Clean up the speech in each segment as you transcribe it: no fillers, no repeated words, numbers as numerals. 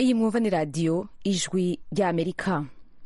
iyi mwumva ni radiyo ijwi ry'amerika.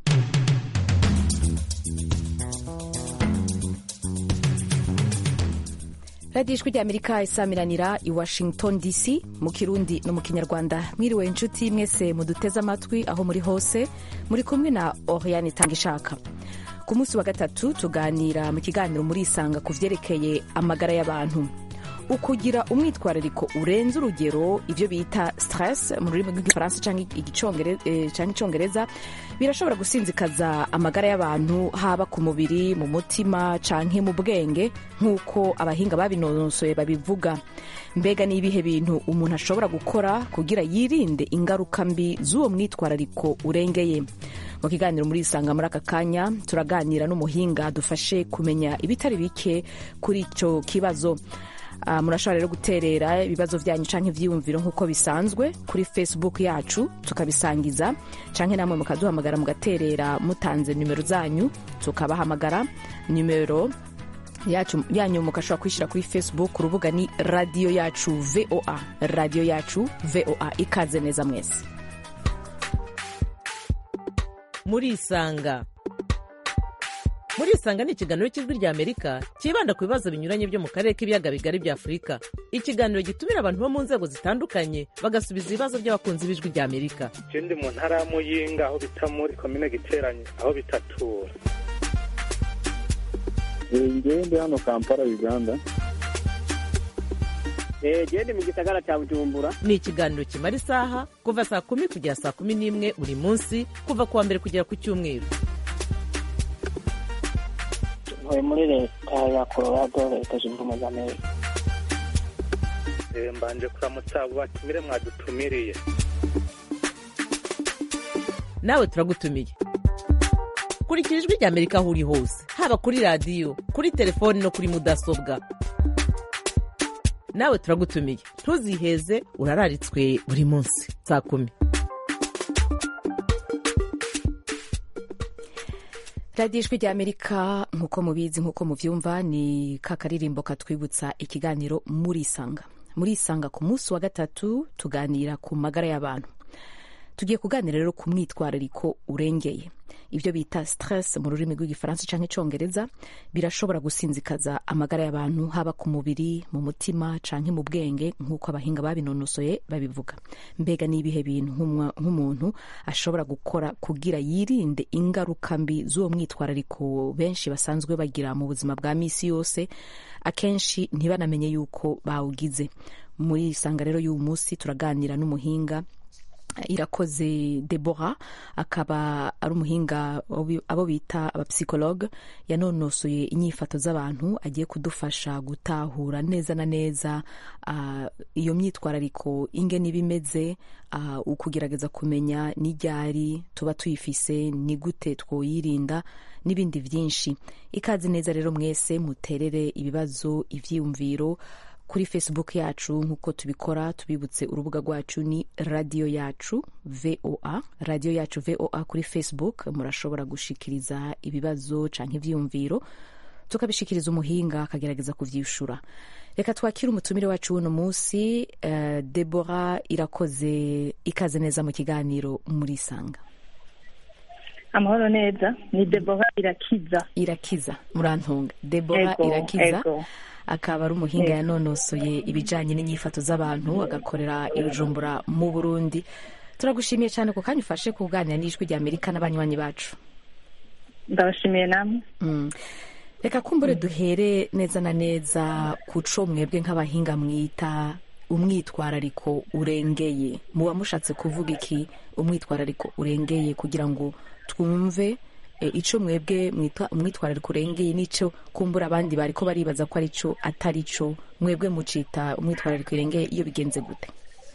radiyo ijwi ry'amerika isamiranira i Washington DC mu kirundi no mu kinyarwanda. Mwiriwe inshuti mwese muduteze amatwi aho muri hose, muri kumwe na Oriane Tangishaka. Ku munsi wa gatatu tuganira mu kiganiro murisanga ku vyerekeye amagara y'abantu. Ukugira umwitwarariko urenze urugero, ivyo bita stress mu rurimi rw'igifaransa canke icongereza, birashobora gusinzikaza amagara y'abantu, haba ku mubiri, mu mutima canke mu bwenge, nk'uko abahinga babinonosoye babivuga. Mbega ni ibihe bintu umuntu ashobora gukora kugira yirinde ingaruka mbi z'uwo mwitwarariko urengeye? Mu kiganiro murisanga muri aka kanya turaganira n'umuhinga dufashe kumenya ibitari bike kuri ico kibazo. Murashobora rero guterera ibibazo vyanyu canke ivyiyumviro nk'uko bisanzwe kuri Facebook yacu tukabisangiza, canke namwe mukaduhamagara mugaterera mutanze nimero zanyu tukabahamagara. Nimero yanyu mukashobora kwishira kuri Facebook, urubuga ni Radio Yacu VOA, Radio Yacu VOA. Ikaze neza mwese. Murisanga ni ikiganiro cy'ijwi ry'Amerika kibanda ku bibazo binyuranye byo mu karere k'ibiyaga bigari bya Afurika. Ikiganiro gitumira abantu bo mu nzego zitandukanye bagasubiza ibibazo by'abakunzi b'ijwi ry'Amerika. Ndi mu ntara ya Muyinga aho bita muri komine Giteranyi aho bitatura. Ndi hano Kampala, Uganda. Ndi mu gisagara cya Bujumbura. Ni ikiganiro kimara isaha kuva saa 10 kugera saa 11 buri munsi, kuva kuwa mbere kugera ku cyumweru. Muri leta ya Colorado, leta zunze ubumwe za Amerika. Mbanje kuramutsa abo batumire mwadutumiriye. Nawe turagutumiye. Kurikira ijwi ry'Amerika aho uri hose, haba kuri radiyo, kuri telefoni no kuri mudasobwa. Nawe turagutumiye, ntuziheze, urararitswe buri munsi saa 10. radiyo ijwi ry'Amerika nk'uko mubizi, nk'uko muvyumva, ni kakaririmbo katwibutsa ikiganiro murisanga ku munsi wa gatatu tuganira ku magara y'abantu. Tugiye kuganira rero ku mwitwarariko urengeye, ivyo bita stress mu rurimi rw'igifaransa canke icongereza, birashobora gusinzikaza amagara y'abantu, haba ku mubiri, mu mutima canke mu bwenge, nk'uko abahinga babinonosoye babivuga. Mbega ni ibihe bintu nk'umuntu ashobora gukora kugira yirinde ingaruka mbi z'uwo mwitwarariko benshi basanzwe bagira mu buzima bwa misi yose, akenshi ntibanamenye yuko bawugize? Muri isanga rero y'uyu munsi turaganira n'umuhinga Irakoze Deborah, akaba ari umuhinga abo bita abapsikologe, yanonosoye inyifato z'abantu, agiye kudufasha gutahura neza na neza iyo myitwarariko ingene ibimeze, ukugerageza kumenya n'iryari tuba tuyifise, ni gute twoyirinda n'ibindi vyinshi. Ikaze neza rero mwese, muterere ibibazo, ivyiyumviro kuri Facebook yacu nk'uko tubikora. Tubibutse urubuga rwacu ni Radio Yacu VOA, Radio Yacu VOA kuri Facebook. Murashobora gushikiriza ibibazo canke ivyiyumviro tukabishikiriza umuhinga akagerageza kuvyishura. Reka twakire umutumire wacu uno munsi, Deborah Irakoze. Ikaze neza mu kiganiro murisanga. Amahoro neza, ni Deborah Irakiza. Murantunga. Deborah Irakiza akaba ari umuhinga yanonosoye ibijanye n'inyifato z'abantu, agakorera i Bujumbura mu Burundi. Turagushimiye cyane ko kanya ufashe kuganira n'ijwi ry'Amerika n'abanywanyi bacu. Ndabashimiye namwe. Reka kumbure duhere neza na neza kuco mwebwe nk'abahinga mwita umwitwarariko urengeye. Muba mushatse kuvuga iki umwitwarariko urengeye, kugira ngo twumve ico mwebwe mwita umwitwarariko urengeye n'ico kumbura abandi bariko baribaza ko ari cyo atari cyo. Mwebwe mucita umwitwarariko urengeye iyo bigenze gute?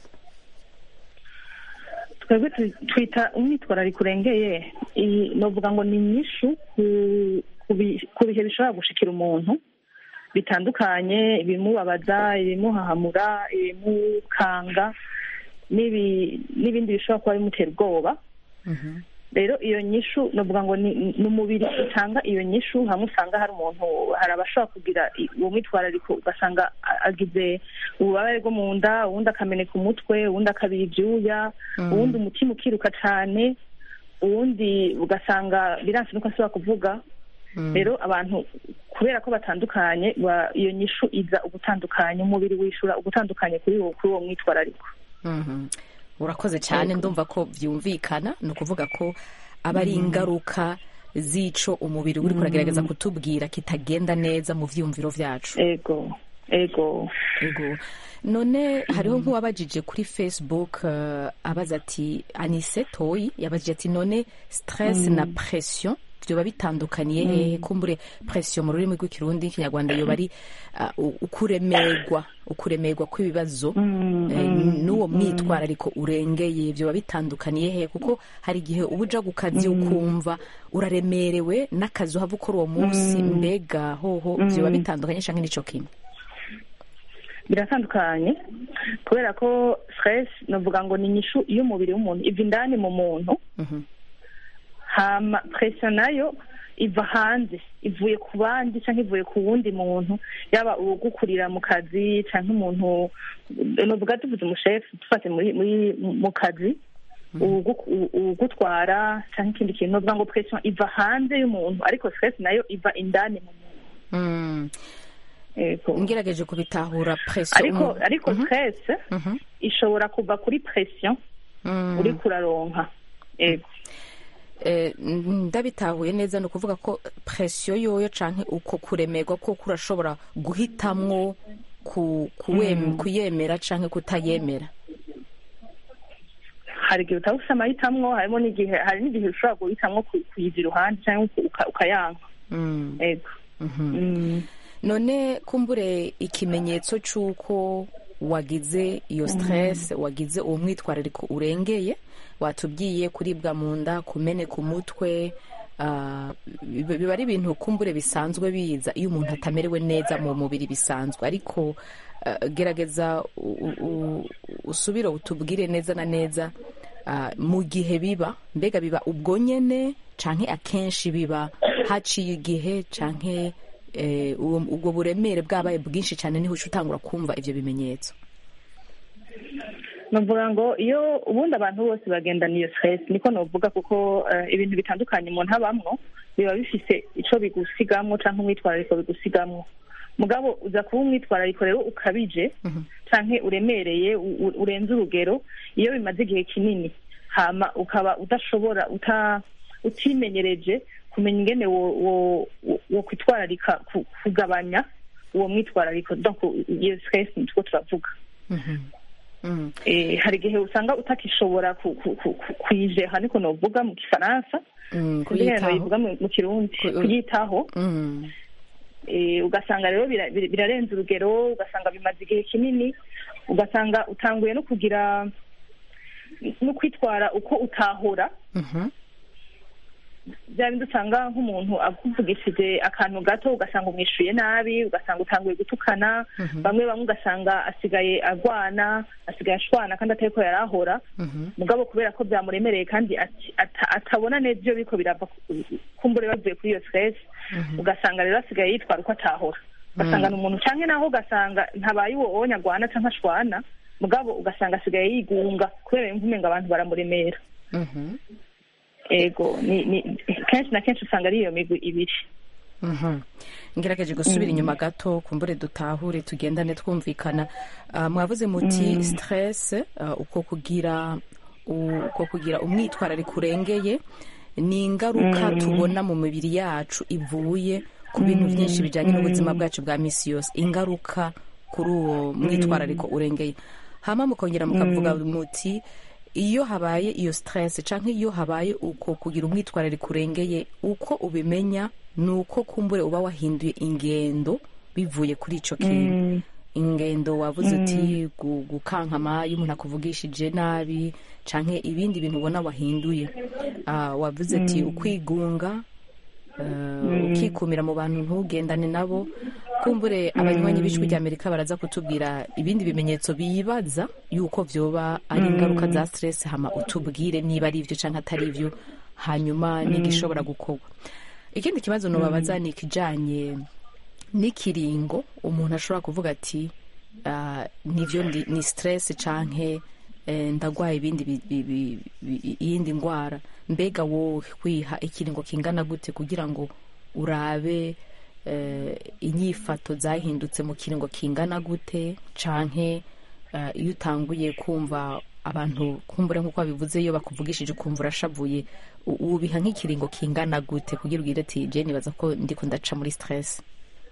Twebwe twita umwitwarariko urengeye, novuga ngo ni inyishu ku bihe bishobora gushikira umuntu bitandukanye, ibimubabaza, ibimuhahamura, ibimukanga, n'ibindi bishobora kuba bimutera ubwoba. rero iyo nyishu novuga ngo ni umubiri utanga iyo nyishu. hamwe usanga hari abashobora kugira uwo mwitwarariko ugasanga agize ububabare bwo mu nda, uwundi akameneka umutwe, uwundi akabira ibyuya, uwundi umutima ukiruka cyane, uwundi ugasanga biranse nuko asubira kuvuga. rero abantu kubera ko batandukanye, iyo nyishu iza ugutandukanye, umubiri wishura ugutandukanye kuri uwo mwitwarariko. Urakoze cyane, ndumva ko byumvikana. ni ukuvuga ko aba ari ingaruka z'ico umubiri uri kuragerageza kutubwira kitagenda neza mu vyumviro vyacu. Ego. None hariho nk'uwabajije kuri Facebook abaza ati Anise Toyi yabajije ati none stress na pression vyoba bitandukaniye hehe? Kumbure pression mu rurimi rw'ikirundi n'ikinyarwanda yoba ari ukuremerwa kw'ibibazo n'uwo mwitwarariko urengeye, vyoba bitandukaniye hehe? Kuko hari igihe uba uja ku kazi ukumva uraremerewe n'akazi uhava ukora uwo munsi, mbega hoho vyoba bitandukanye canke nico kimwe? Biratandukanye kubera ko stress novuga ngo ni inyishu y'umubiri w'umuntu, iva indani mu muntu. Hama pression nayo iva hanze, ivuye ku bandi cyangwa ivuye ku wundi muntu, yaba ugukurira mu kazi cyangwa umuntu novuga tuvuze umushefu dufate mu kazi, ugutwara cyangwa ikindi kintu. novuga ngo pression iva hanze y'umuntu, ariko stress nayo iva indani mu muntu. ngerageje kubitahura pression ariko stress ishobora kuva kuri pression uri kuraronka. ndabitahuye neza, ni ukuvuga ko pression yoyo canke uko kuremerwa ko kurashobora guhitamwo kuyemera canke kutayemera. hari igihe utawufise amahitamo, hari n'igihe ushobora guhitamwo kuyiva iruhande cyangwa ukayanka. None kumbure ikimenyetso c'uko wagize iyo stress, wagize uwo mwitwarariko urengeye, watubwiye kuribwa mu nda, kumeneka umutwe, biba ari ibintu kumbure bisanzwe biza iyo umuntu atamerewe neza mu mubiri bisanzwe, ariko gerageza usubire utubwire neza na neza mu gihe biba, mbega biba ubwo nyene canke akenshi biba haciye igihe, canke ubwo buremere bwabaye bwinshi cyane niho utangura kumva ivyo bimenyetso? novuga ngo iyo ubundi abantu bose bagendana iyo stress, niko novuga, kuko ibintu bitandukanye umuntu abamwo biba bifise ico bigusigamwo canke umwitwarariko bigusigamwo. mugabo uza kuba umwitwarariko rero ukabije canke uremereye urenze urugero, iyo bimaze igihe kinini, hama ukaba udashobora utimenyereje kumenya ingene wo kwitwararika kugabanya uwo mwitwarariko. donc iyo stress nitwo turavuga. hari igihe usanga utakishobora kuyijeha, niko novuga mu Gifaransa, kuyivuga mu Kirundi, kuyitaho. ugasanga rero birarenze urugero, ugasanga bimaze igihe kinini, ugasanga utanguye no kugira no kwitwara uko utahora. bya bindi usanga nk'umuntu akuvugishije akantu gato ugasanga umwishuye nabi, ugasanga utanguye gutukana. bamwe ugasanga asigaye ashwana kandi atari ko yarahora. mugabo kubera ko byamuremereye kandi atabona neza ibyo biko birava kumbure bavuye kuri iyo stress, ugasanga rero asigaye yitwara uko atahora. ugasanga n'umuntu canke naho ugasanga ntabaye uwo nyagwana canke ashwana, mugabo ugasanga asigaye yigunga kubera imvume ngo abantu baramuremera. ego ni kenshi na kenshi usanga ari iyo migwi ibiri. ngerageje gusubira inyuma gato kumbure dutahure tugendane twumvikana. mwavuze muti stress, uko kugira umwitwarariko urengeye ni ingaruka tubona mu mibiri yacu ivuye ku bintu byinshi bijyanye n'ubuzima bwacu bwa misi yose, ingaruka kuri uwo mwitwarariko urengeye. hama mukongera mukavuga muti iyo habaye iyo stress canke iyo habaye uko kugira umwitwarariko urengeye, uko ubimenya ni uko kumbure uba wahinduye ingendo bivuye kuri ico kintu. ingendo wavuze uti gukankama iyo umuntu akuvugishije nabi canke ibindi bintu ubona wahinduye. wavuze ati ukwigunga, ukikumira mu bantu ntugendane nabo. kumbure abanywanyi b'ijwi ry'Amerika baraza kutubwira ibindi bimenyetso bibaza yuko vyoba ari ingaruka za stress, hama utubwire niba ari ivyo canke atari ivyo, hanyuma n'igishobora gukorwa. Ikindi kibazo nobabaza ni ikijanye n'ikiringo umuntu ashobora kuvuga ati nivyo ni stress canke ndagwaye iyindi ndwara. Mbega wowe kwiha ikiringo kingana gute kugira ngo urabe inyifato zahindutse mu kiringo kingana gute, canke iyo utanguye kumva abantu kumbura nk'uko babivuze iyo bakuvugishije ukumva urashavuye, ubiha nk'ikiringo kingana gute kugira ugire ati je nibaza ko ndiko ndaca muri stress?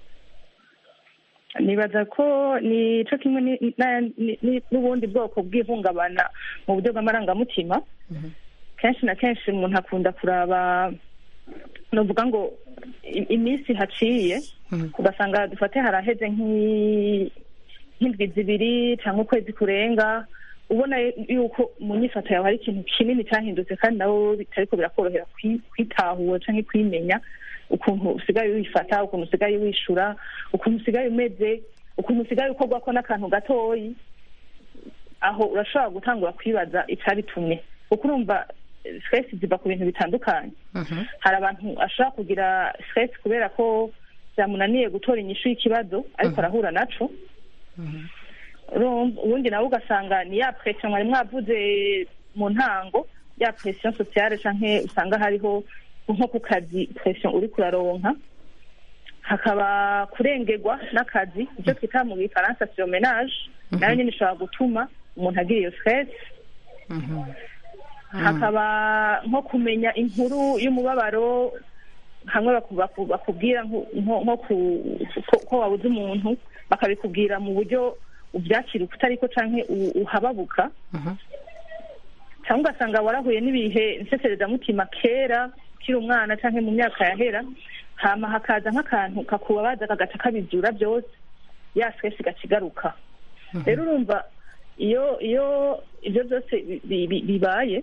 nibaza ko ni cyo kimwe n'ubundi bwoko bw'ihungabana mu buryo bw'amarangamutima. Kenshi na kenshi umuntu akunda kuraba, novuga ngo iminsi haciye ugasanga dufate haraheze nk'indwi zibiri cyangwa ukwezi kurenga, ubona yuko mu nyifato yawe hari ikintu kinini cyahindutse kandi nawe bitariko birakorohera kwitahura cyangwa kwimenya ukuntu usigaye wifata, ukuntu usigaye wishura, ukuntu usigaye umeze, ukuntu usigaye ukorwa ko n'akantu gatoyi. Aho urashobora gutangura kwibaza icyabitumye, kuko urumva stress ziva ku bintu bitandukanye. Hari abantu ashobora kugira stress kubera ko byamunaniye gutora inyishu y'ikibazo ariko arahura naco. Ubundi nawe ugasanga ni ya pression mwari mwavuze mu ntango, ya pression sociale canke usanga hariho nko ku kazi pression uri kuraronka, hakaba kurengerwa n'akazi, icyo twita mu gifaransa surmenage, nayo nyine ishobora gutuma umuntu agira iyo stress. Hakaba nko kumenya inkuru y'umubabaro, hamwe bakubwira nko ko wabuze umuntu, bakabikubwira mu buryo ubyakira utariko canke uhababuka. Cyangwa ugasanga warahuye n'ibihe nseserezamutima kera ukiri umwana canke mu myaka yahera, hama hakaza nk'akantu kakubabaza kagaca kabizura byose, ya stress igacigaruka. Rero urumva iyo ibyo byose bibaye,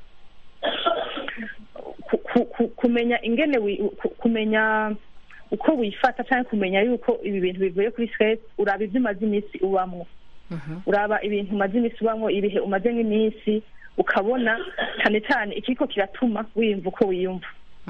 kumenya ingene kumenya uko wifata cyangwa kumenya yuko ibi bintu bivuye kuri stress, uraba ibyo umaze iminsi ubamwo, uraba ibintu umaze iminsi ubamwo, ibihe umaze nk'iminsi, ukabona cyane cyane ikiko kiratuma wiyumva uko wiyumva.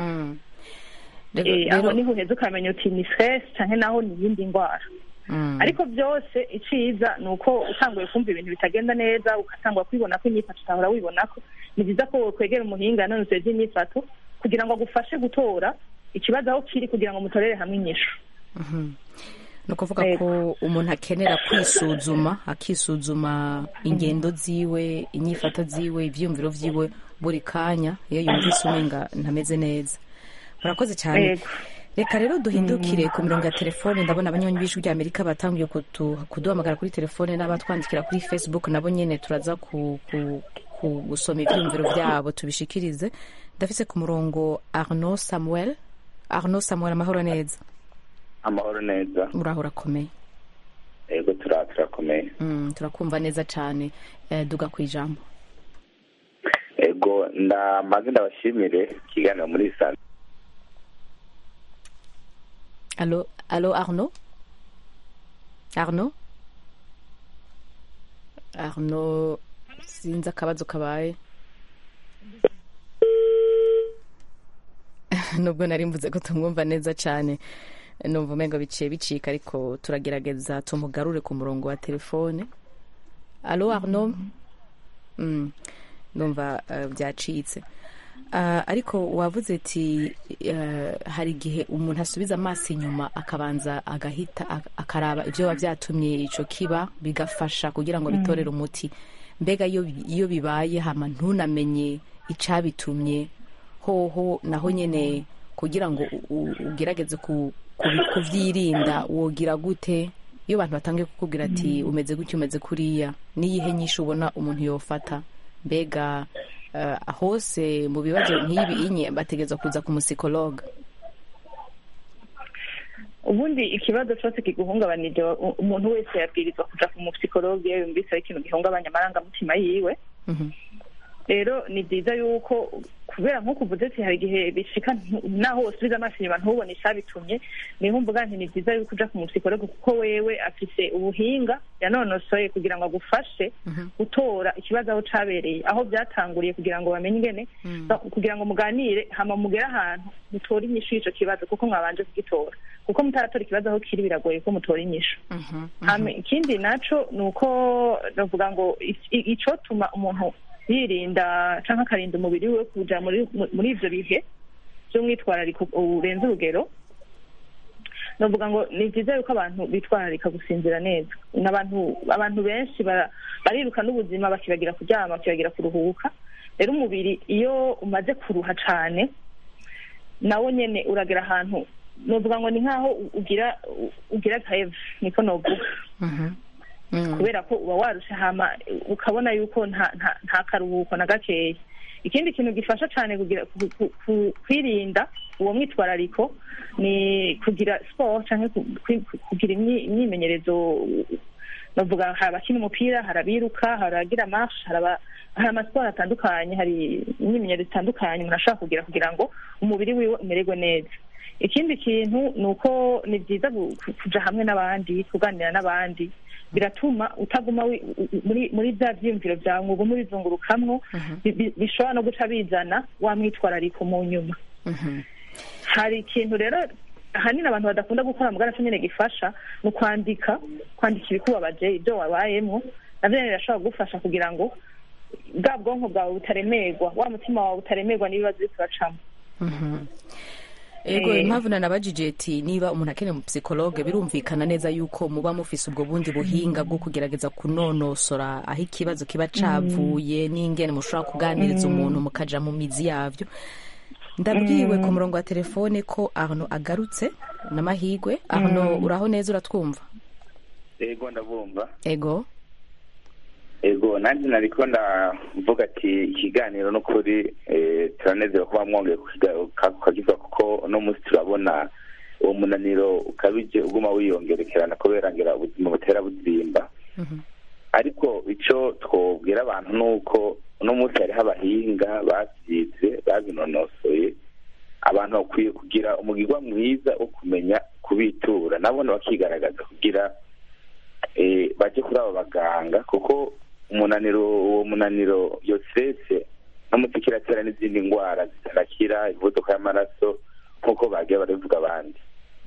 Aho niho uheza ukamenya uti ni stress cyangwa naho ni iyindi ndwara. Ariko byose iciza ni uko utanguye kumva ibintu bitagenda neza, ugatangwa kwibona ko inyifato utahora wibona ko, ni byiza ko kwegera umuhinga yanonosoye iby'inyifato kugira ngo agufashe gutora ikibazo aho kiri kugira ngo mutorere hamwe inyishu. Ni ukuvuga ko umuntu akenera akisuzuma ingendo ziwe, inyifato ziwe, ivyumviro vyiwe buri kanya iyo yumvise umenga ntameze neza. Murakoze cyane. Reka rero duhindukire ku mirongo ya telefone. Ndabona abanywanyi b'ijwi rya Amerika batangiye kuduhamagara kuri telefone, n'abatwandikira kuri Facebook nabo nyene turaza gusoma ivyumviro vyabo tubishikirize. Ndafise ku murongo Arnaud Samuel. Amahoro neza? Amahoro neza. Muraho urakomeye? Yego turakomeye. Turakumva neza cyane. Duga ku ijambo. Yego ndamaze ndabashimire kiganiro muri sana. Allo Arnaud? Arnaud sinzi akabazo kabaye. Nubwo nari mvuze ko tumwumva neza cyane, numva umengo biciye bicika, ariko turagerageza tumugarure ku murongo wa telefone. Allo Arnaud? Numva byacitse. Ariko wavuze ati hari igihe umuntu asubiza amaso inyuma akabanza agahita akaraba ibyo biba byatumye icyo kiba, bigafasha kugira ngo bitorere umuti. Mbega iyo bibaye hama ntunamenye icyabitumye, hoho naho nyene kugira ngo ugerageze kuvyirinda wogira gute? Iyo abantu batangiye kukubwira ati umeze gutya umeze kuriya, niyihe nyishu ubona umuntu yofata? Mbega hose mu bibazo nk'ibi inye bategeza kuza ku musikologa? Ubundi ikibazo cyose kiguhungabanije umuntu wese yabwirizwa kuja ku musikologe yumvise ikintu gihungabanya amarangamutima yiwe. Rero ni byiza yuko kubera nk'uko uvuze ati hari igihe bishika naho usubiza amaso inyuma ntubone icyabitumye, niho mvuga nti ni byiza yuko uja ku musikologe kuko wewe afise ubuhinga yanonosoye kugira ngo agufashe gutora ikibazo aho cabereye, aho byatanguriye, kugira ngo bamenye ingene kugira ngo muganire hama mugere ahantu mutora inyishu y'ico kibazo kuko mwabanje kugitora, kuko mutaratora ikibazo aho kiri biragoye ko mutora inyishu. Ikindi naco ni uko navuga ngo icotuma umuntu yirinda canke akarinda umubiri we kuja muri ivyo bihe vy'umwitwarariko urenze urugero, navuga ngo ni vyiza yuko abantu bitwararika gusinzira neza. Abantu benshi bariruka n'ubuzima bakibagira kuryama, bakibagira kuruhuka. Rero umubiri iyo umaze kuruha cane nawo nyene uragera ahantu novuga ngo ni nkaho ugira greve, niko novuga. Kubera ko uba warusha hama ukabona yuko nta karuhuko na gakeya. Ikindi kintu gifasha cyane kwirinda uwo mwitwarariko ni kugira sport cyangwa kugira imyimenyerezo. Navuga hari abakina umupira, hari abiruka, hari abagira marche, hari amasiporo atandukanye, hari imyimenyerezo itandukanye umuntu ashobora kugira ngo umubiri wiwe umererwe neza. Ikindi kintu ni uko ni byiza kuja hamwe n'abandi, kuganira n'abandi, biratuma utaguma muri bya vyiyumviro vyawe ngo ugume ubizungurukamwo, bishobora no guca bizana wa mwitwarariko mu nyuma. Hari ikintu rero ahanini abantu badakunda gukora mugara cyo nyene gifasha ni kwandika ibikubabaje, ibyo wabayemwo, navyo birashobora kugufasha kugira ngo bwa bwonko bwawe butaremerwa, wa mutima wawe utaremerwa n'ibibazo biriko uracamo. Ego impamvu nanabajije ati niba umuntu akeneye mu psychologue birumvikana neza yuko muba mufise ubwo bundi buhinga bwo kugerageza kunonosora aho ikibazo kiba cavuye n'ingene mushobora kuganiriza umuntu mukaja mu mizi yavyo. Ndabwiwe ku murongo wa telefone ko Arno agarutse n'amahigwe. Arno uraho neza, uratwumva? Ego ndabumva. Ego nanjye nariko ndavuga ati ikiganiro no kuri turanezera kuba mwongeye kukagiza kuko no munsi turabona uwo munaniro ukabije uguma wiyongerekerana kubera ngira ubuzima butera buzimba. Ariko ico twobwira abantu nuko no munsi hariho abahinga basize babinonosoye, abantu bakwiye kugira umugirwa mwiza wo kumenya kubitura nabone bakigaragaza kugira baje kuri abo baganga, kuko uwo munaniro yo stress no mutikiratera n'izindi ngwara zitarakira, ivuduka y'amaraso nkuko bagiye baravuga abandi.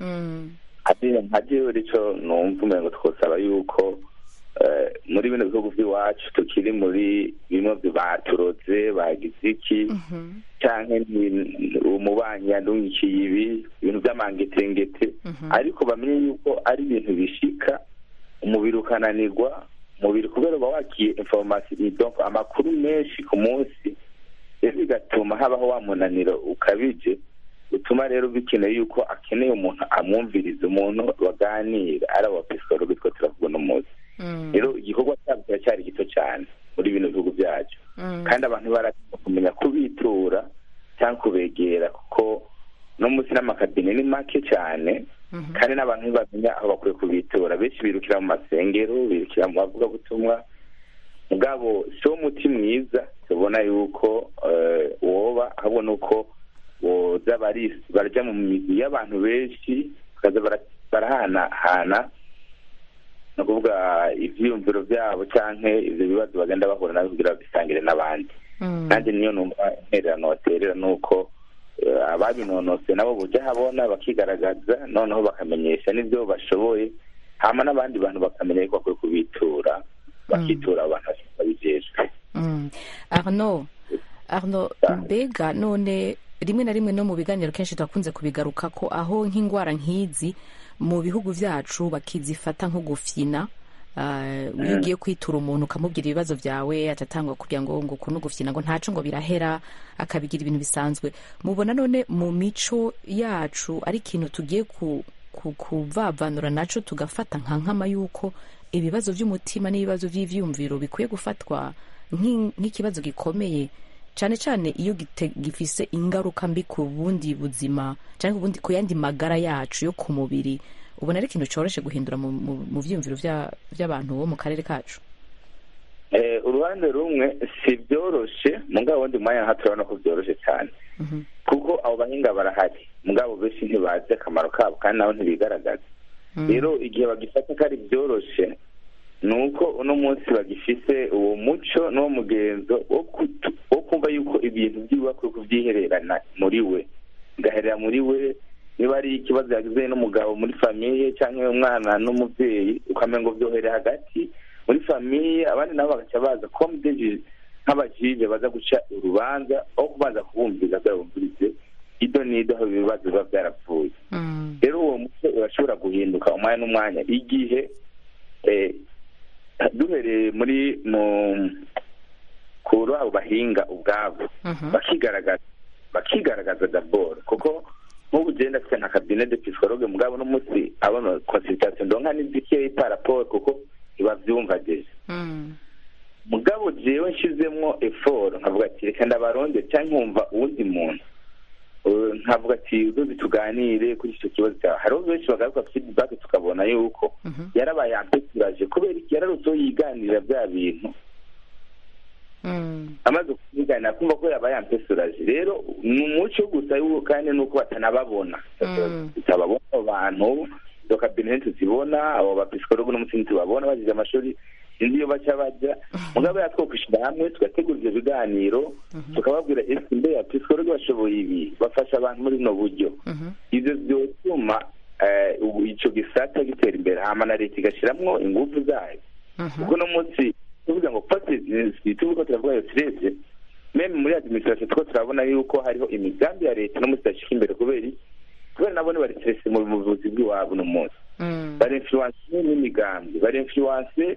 Nkajewe rico numva umengo twosaba yuko muri bino bihugu by'iwacu tukiri muri bimwe baturoze bagize iki canke umubanyi yandungikiye ibintu by'amangetengete, ariko bamenye yuko ari ibintu bishika, umubiri ukananirwa, umubiri kubera uba wakiye information, donc amakuru menshi ku munsi, rero bigatuma habaho wa munaniro ukabije, utuma rero bikeneye yuko akeneye umuntu amwumviriza, umuntu baganira, ari aba psychologue two turavuga no munsi. Rero igikorwa cyabo cyari gito cyane muri bino bihugu byacu, kandi abantu barakeneye kumenya kubitura cyangwa kubegera, kuko no munsi n'amakabine ni make cyane, kandi n'abantu bamenya aho bakwiye kubitura. Benshi birukira mu masengero, birukira mu bavugabutumwa, mugabo si wo muti mwiza tubona yuko woba ahubwo nuko boza barajya mu mizi y'abantu benshi, bakaza barahanahana no kuvuga ivyiyumviro byabo canke ivyo bibazo bagenda bahura navyo kugira bisangire n'abandi. Kandi niyo numva intererano baterera nuko ababinonose nabo buja habona bakigaragaza, noneho bakamenyesha n'ivyo bashoboye, hama n'abandi bantu bakamenya ko bakwiye kubitura, bakitura abantu babijejwe. Arno, mbega none rimwe na rimwe no mu biganiro kenshi twakunze kubigaruka ko aho nk'ingwara nk'izi mu bihugu vyacu bakizifata nko gufyina, iyo ugiye kwitura umuntu ukamubwira ibibazo byawe atatangwa kugira ngo kuno gufyina ngo ntaco ngo birahera, akabigira ibintu bisanzwe. Mubona none mu mico yacu ari ikintu tugiye kuvavanura naco tugafata nkama yuko ibibazo by'umutima n'ibibazo by'ivyumviro bikwiye gufatwa nk'ikibazo gikomeye, cyane cyane iyo gifise ingaruka mbi ku bundi buzima cyangwa ku yandi magara yacu yo ku mubiri. Ubona ari ikintu cyoroshe guhindura mu vyumviro by'abantu bo mu karere kacu? uruhande rumwe si byoroshe mugabo wundi mwanya nka turabona ko byoroshe cyane kuko abo bahinga barahari mugabo benshi ntibazi akamaro kabo kandi nabo ntibigaragaza rero igihe bagifata ko ari byoroshe ni uko uno munsi bagifise uwo muco n'uwo mugenzo wo kumva yuko ibintu byiwe bakwiye kubyihererana muri we bigaherera muri we niba ari ikibazo yagize n'umugabo muri famiye cyangwa umwana n'umubyeyi ukamenya ngo byohere hagati muri famiye abandi nabo bagaca baza kuba nk'abajije baza guca urubanza aho kubanza kubumviriza byabumvirize ido n'ido aho ibibazo biba byarapfuye rero uwo muco urashobora guhinduka umwanya n'umwanya igihe duhereye muri kuri abo bahinga ubwabo bakigaragaza daboro kuko nk'ubu ugenda afite nka kabine de psikologe mugabo n'umunsi abona consultation ndonka n'izikeyi paraporo kuko ntibabyumva ageze mugabo jewe nshizemwo effort nkavuga ati reka ndabaronde cyangwa nkumva uwundi muntu nkavuga ati uzozi tuganire kuri icyo kibazo cyawe hariho benshi bagaruka feedback tukabona yuko yarabaye ampesuraje kubera iki yararutseho yiganirira bya bintu amaze kubiganira kumva ko yabaye ampesuraje rero ni umuco gusa y'uwo kandi nuko batanababona tutababona abo bantu izo kabine tuzibona abo bapsikologe n'umutima tubabona bagize amashuri sinzi iyo baca bajya mugabo yatwokwishyira hamwe tugategura ibyo biganiro tukababwira ese mbe ya psikologe bashoboye ibi bafasha abantu muri buno buryo ibyo byotuma icyo gisata gitera imbere hama na leta igashyiramo ingufu zayo kuko uno munsi tuvuga ngo tuvuga turavuga yo tureze meme muri administration tuko turabona yuko hariho imigambi ya leta no munsi idashika imbere kubera nabo bari stress mu buvuzi bw'iwabo no munsi bari influence n'imigambi bari influence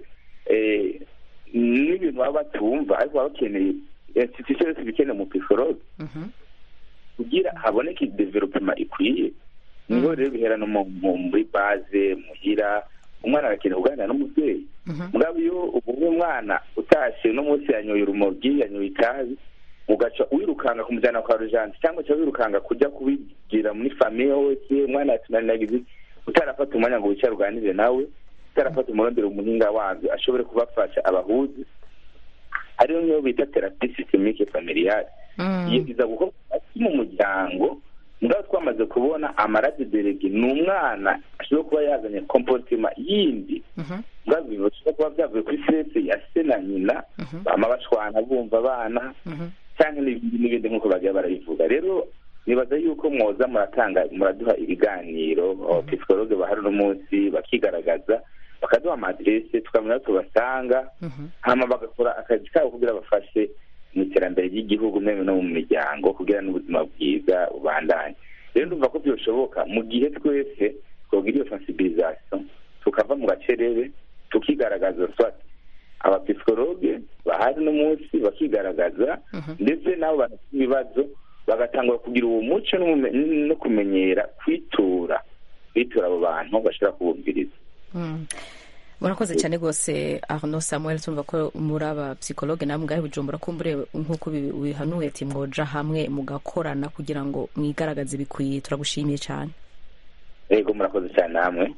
n'ibintu baba batumva ariko baba bakeneye institution yose bikeneye mu psikologe kugira haboneke development ikwiye niho rero bihera no muri base muhira umwana arakeneye kuganira n'umubyeyi mugabo iyo ubu umwana utashe no munsi yanyoye urumogi yanyoye itabi ugaca wirukanga kumujyana kwa urgence cyangwa cyo wirukanga kujya kubigira muri famille hose umwana yatunaniragize utarafata umwanya ngo wicare uganire nawe utarafata umurondero umuhinga wanzu ashobore kubafasha abahuzi ariyo niyo bita thérapie systémique familiale iyo iza gukorwa mu muryango mugabo twamaze kubona amarade delege ni umwana ashobora kuba yazanye comportement yindi mugabo bishobora kuba byavuye kuri stress ya se na nyina bama bashwana bumva abana cyangwa n'ibindi nk'uko bagiye barabivuga rero nibaza yuko mwoza muraduha ibiganiro psikologe bahari uno munsi bakigaragaza bakaduha amadresse tukamenya tubasanga hama bagakora akazi kabo kugira bafashe mu iterambere ry'igihugu meme no mu miryango kugira n'ubuzima bwiza ubandanye rero ndumva ko byoshoboka mu gihe twese twogira iyo sensibilisation tukava mu gacerere tukigaragaza swati abapsikologe bahari no munsi bakigaragaza ndetse nabo bafite ibibazo bagatangura kugira uwo muco no kumenyera kwitura abo bantu bashobora kubumviriza murakoze cyane rwose Arnaud Samuel tumva ko muri aba psikologe namwe ngahe Bujumbura kumbure nk'uko bihanuye ati mwoja hamwe mugakorana kugira ngo mwigaragaze bikwiye turagushimiye cyane yego murakoze cyane namwe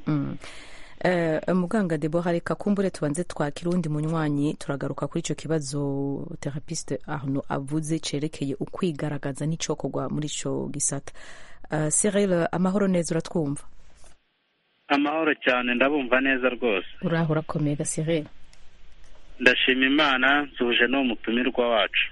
muganga Deborah reka kumbure tubanze twakira undi munywanyi turagaruka kuri icyo kibazo therapiste Arnaud avuze cerekeye ukwigaragaza n'icokorwa muri ico gisata Cyril amahoro neza uratwumva amahoro cyane ndabumva neza rwose uraho urakomeye Cyril ndashima Imana nzuje no mutumirwa wacu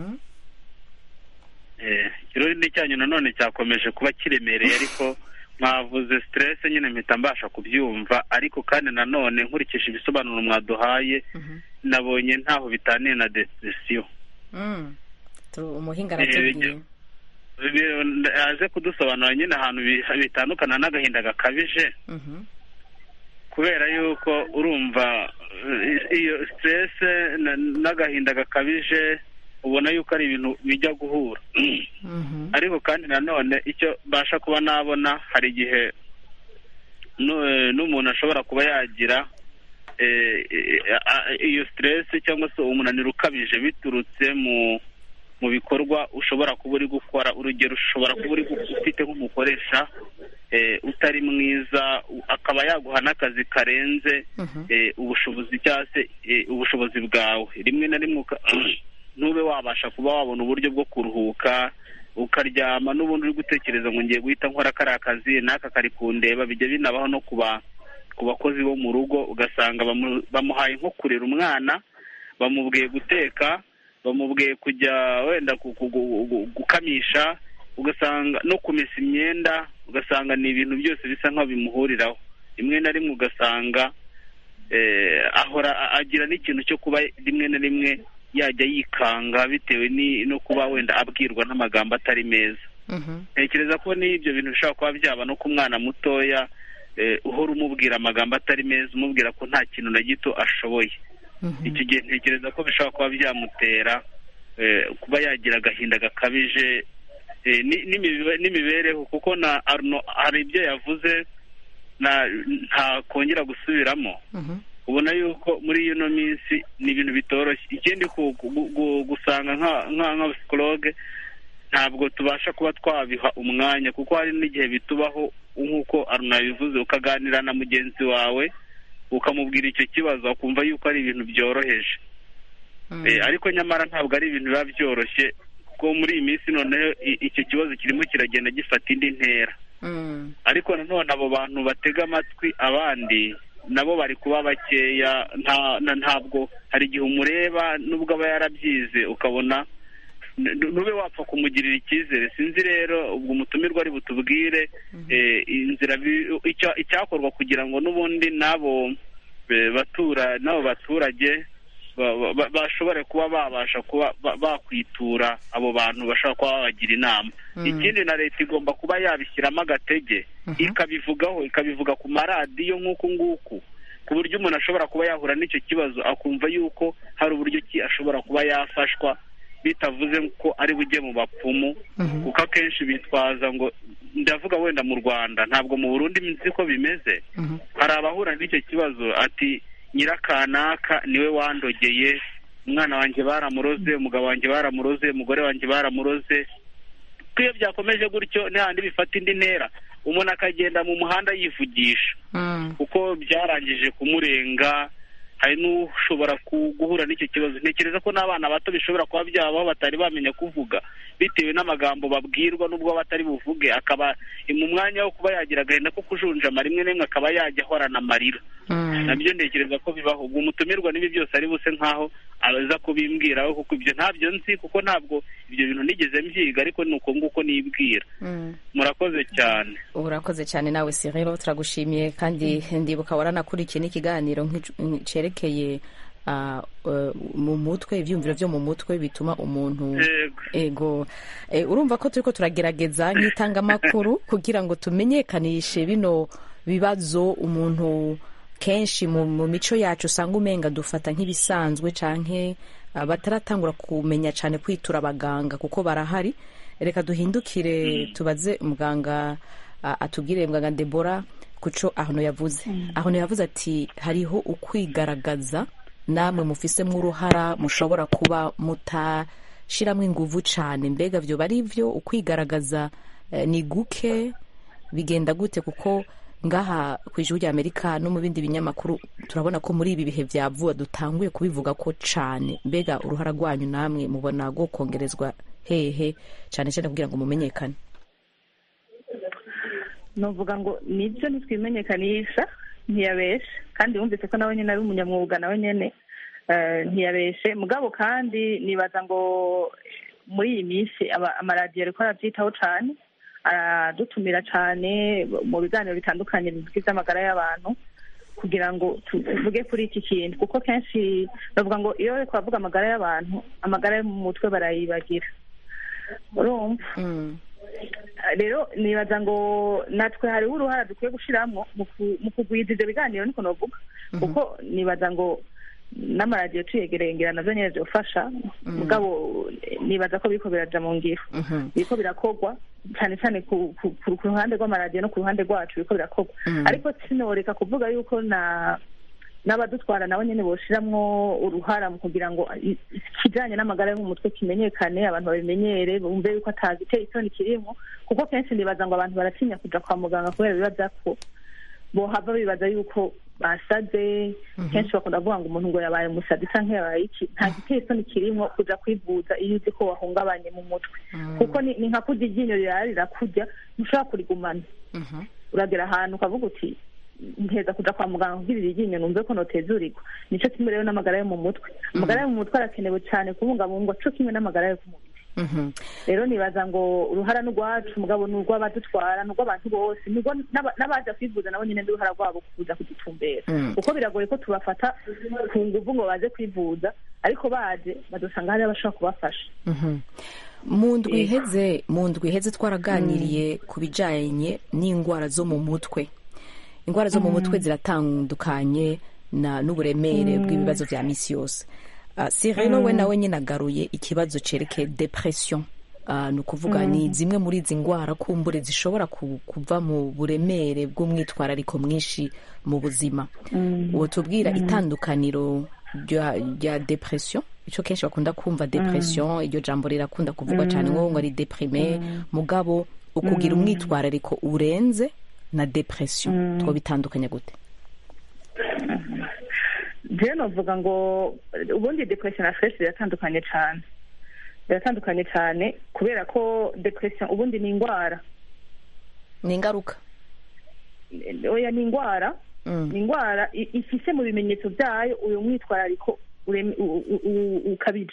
kirori n'icyanyu nanone cyakomeje kuba kiremereye ariko mwavuze stress nyine mpita mbasha kubyumva ariko kandi nanone nkurikije ibisobanuro mwaduhaye nabonye ntaho bitaniye na depression umuhinga aratubwiye aje kudusobanura nyine ahantu bitandukana n'agahinda gakabije kubera yuko urumva iyo stress n'agahinda gakabije ubona yuko ari ibintu bijya guhura ariko kandi nanone icyo basha kuba nabona hari igihe n'umuntu ashobora kuba yagira iyo stress cyangwa se umunaniro ukabije biturutse mu bikorwa ushobora kuba uri gukora. Urugero, ushobora kuba ufite nk'umukoresha utari mwiza, akaba yaguha n'akazi karenze ubushobozi cyangwa se ubushobozi bwawe. Rimwe na rimwe ntube wabasha kuba wabona uburyo bwo kuruhuka, ukaryama n'ubundi uri gutekereza ngo ngiye guhita nkora kariya kazi n'aka kari kundeba. Bijya binabaho no ku bakozi bo mu rugo, ugasanga bamuhaye nko kurera umwana, bamubwiye guteka, bamubwiye kujya wenda gukamisha, ugasanga no kumesa imyenda, ugasanga ni ibintu byose bisa nk'aho bimuhuriraho. Rimwe na rimwe ugasanga ahora agira n'ikintu cyo kuba rimwe na rimwe yajya yikanga bitewe no kuba wenda abwirwa n'amagambo atari meza. Ntekereza ko n'ibyo bintu bishobora kuba byaba no ku mwana mutoya, uhora umubwira amagambo atari meza, umubwira ko nta kintu na gito ashoboye. Icyo gihe ntekereza ko bishobora kuba byamutera kuba yagira agahinda gakabije n'imibereho, kuko na Arno hari ibyo yavuze ntakongera gusubiramo. Ubona yuko muri ino minsi ni ibintu bitoroshye. Ikindi gusanga nk'abapsikologe ntabwo tubasha kuba twabiha umwanya, kuko hari n'igihe bitubaho nk'uko Arno yabivuze, ukaganira na mugenzi wawe ukamubwira icyo kibazo, akumva yuko ari ibintu byoroheje. Ariko nyamara ntabwo ari ibintu biba byoroshye, kuko muri iyi minsi noneho icyo kibazo kirimo kiragenda gifata indi ntera. Ariko nanone abo bantu batega amatwi abandi nabo bari kuba bakeya. Ntabwo hari igihe umureba nubwo aba yarabyize ukabona ntube wapfa kumugirira icyizere. Sinzi rero ubwo umutumirwa ari butubwire inzira icyakorwa kugira ngo n'ubundi n'abo baturage bashobore kuba babasha kuba bakwitura abo bantu bashobora kuba babagira inama. Ikindi na leta igomba kuba yabishyiramo agatege, ikabivuga ku maradiyo nk'uku nguku, ku buryo umuntu ashobora kuba yahura n'icyo kibazo akumva yuko hari uburyo ki ashobora kuba yafashwa, bitavuze ko ari bujye mu bapfumu. Kuko akenshi bitwaza ngo, ndavuga wenda mu Rwanda, ntabwo mu Burundi nzi ko bimeze. Hari abahura n'icyo kibazo ati nyirakanaka niwe wandogeye, umwana wanjye baramuroze, umugabo wanjye baramuroze, umugore wanjye baramuroze. Ko iyo byakomeje gutyo n'ahandi bifata indi ntera, umuntu akagenda mu muhanda yivugisha kuko byarangije kumurenga. Hari n'ushobora guhura n'icyo kibazo. Ntekereza ko n'abana bato bishobora kuba byabaho batari bamenya kuvuga, bitewe n'amagambo babwirwa n'ubwo batari buvuge, akaba mu mwanya wo kuba yagira agahinda ko kujunjama, rimwe na rimwe akaba yajya ahorana amarira. Nabyo ntekereza ko bibaho. Ubwo umutumirwa n'ibi byose ari buse nkaho aza kubimbwiraho, kuko ibyo ntabyo nzi, kuko ntabwo ibyo bintu nigeze mbyiga, ariko ni uko nguko nibwira. Murakoze cyane. Urakoze cyane nawe Cyril, turagushimiye. Kandi ndibuka waranakurikiye n'ikiganiro cerekeye mu mutwe, ibyumviro byo mu mutwe bituma umuntu urumva ko turiko turagerageza nk'itangamakuru kugira ngo tumenyekanishe bino bibazo. Umuntu kenshi mu mico yacu usanga umenga dufata nk'ibisanzwe, canke bataratangura kumenya cyane kwitura abaganga, kuko barahari. Reka duhindukire tubaze muganga atubwire, muganga Deborah, kuco Arno yavuze. Arno yavuze ati hariho ukwigaragaza namwe mufisemo uruhara, mushobora kuba mutashiramwe inguvu cyane. Mbega byo bari byo ukwigaragaza ni guke, bigenda gute? Kuko ngaha ku Ijwi ry'Amerika no mu bindi binyamakuru turabona ko muri ibi bihe bya vuba dutanguye kubivuga ko cyane. Mbega uruhara rwanyu namwe mubona go kongerezwa hehe cyane cyane kugira ngo mumenyekane? Novuga ngo nibyo ntitwimenyekanisha, ntiyabeshe, kandi wumvise ko nawe nyine ari umunyamwuga, nawe nyine ntiyabeshe. Mugabo kandi nibaza ngo muri iyi minsi amaradiyo ariko arabyitaho cyane, aradutumira cyane mu biganiro bitandukanye bigize amagara y'abantu, kugira ngo tuvuge kuri iki kintu. Kuko kenshi bavuga ngo iyo bari kuvuga amagara y'abantu, amagara yo mu mutwe barayibagira, urumva. Rero nibaza ngo natwe hariho uruhara dukwiye gushyiramo mu kugwiza ibyo biganiro, niko navuga. Kuko nibaza ngo n'amaradiyo tuyegerengera navyo nyene vyofasha. Mugabo nibaza ko biriko biraja mu ngiro, biriko birakogwa cyane cyane ku ruhande rw'amaradiyo no ku ruhande rwacu biriko birakogwa. Ariko sinoreka kuvuga yuko n'abadutwara nabo nyene boshiramwo uruhara mu kugira ngo ikijanye n'amagara yo mu mutwe kimenyekane, abantu babimenyere, bumve yuko atagiteye isoni kirimwo, kuko kenshi ndibaza ngo abantu baratinya kuja kwa muganga kubera bibaza ko bohava bibaza yuko basaze. Kenshi bakunda kuvuga ngo umuntu ngo yabaye umusazi canke yabaye iki. Nta giteye isoni kirimwo kuja kwivuza iyo uzi ko wahungabanye mu mutwe, kuko ni nka kurya iryinyo rirakurya, ntushobora kurigumana. Uragera ahantu ukavuga uti nteza kuja kwa muganga kugira iryinyo numve ko notezurirwa. Nico kimwe rero n'amagara yo mu mutwe. Amagara yo mu mutwe arakenewe cyane kubungabungwa co kimwe n'amagara yo ku mubiri. Rero nibaza ngo uruhara n'urwacu mugabo n'urw'abadutwara, n'urw'abantu bose, n'abaja kwivuza nabo nyine n'uruhara rwabo kuza kuditumbera, kuko biragoye ko tubafata ku nguvu ngo baze kwivuza, ariko baje badusanga hariya bashobora kubafasha. Mu ndwi iheze twaraganiriye ku bijanye n'indwara zo mu mutwe. Indwara zo mu mutwe ziratandukanye n'uburemere bw'ibibazo vya misi yose. Cyril we nawe nyine agaruye ikibazo cerekeye depression. Ni ukuvuga ni zimwe muri izi ndwara kumbure zishobora kuva mu buremere bw'umwitwarariko mwinshi mu buzima. Uwo tubwira itandukaniro rya depression, ico kenshi bakunda kumva depression, iryo jambo rirakunda kuvugwa cyane ngo ari deprime, mugabo ukugira umwitwarariko urenze na depression two bitandukanye gute? Je novuga ngo ubundi depression na stress biratandukanye cyane kubera ko depression ubundi ni indwara, ni ingaruka, oya ni indwara, ni indwara ifise mu bimenyetso byayo uyu mwitwarariko ukabije.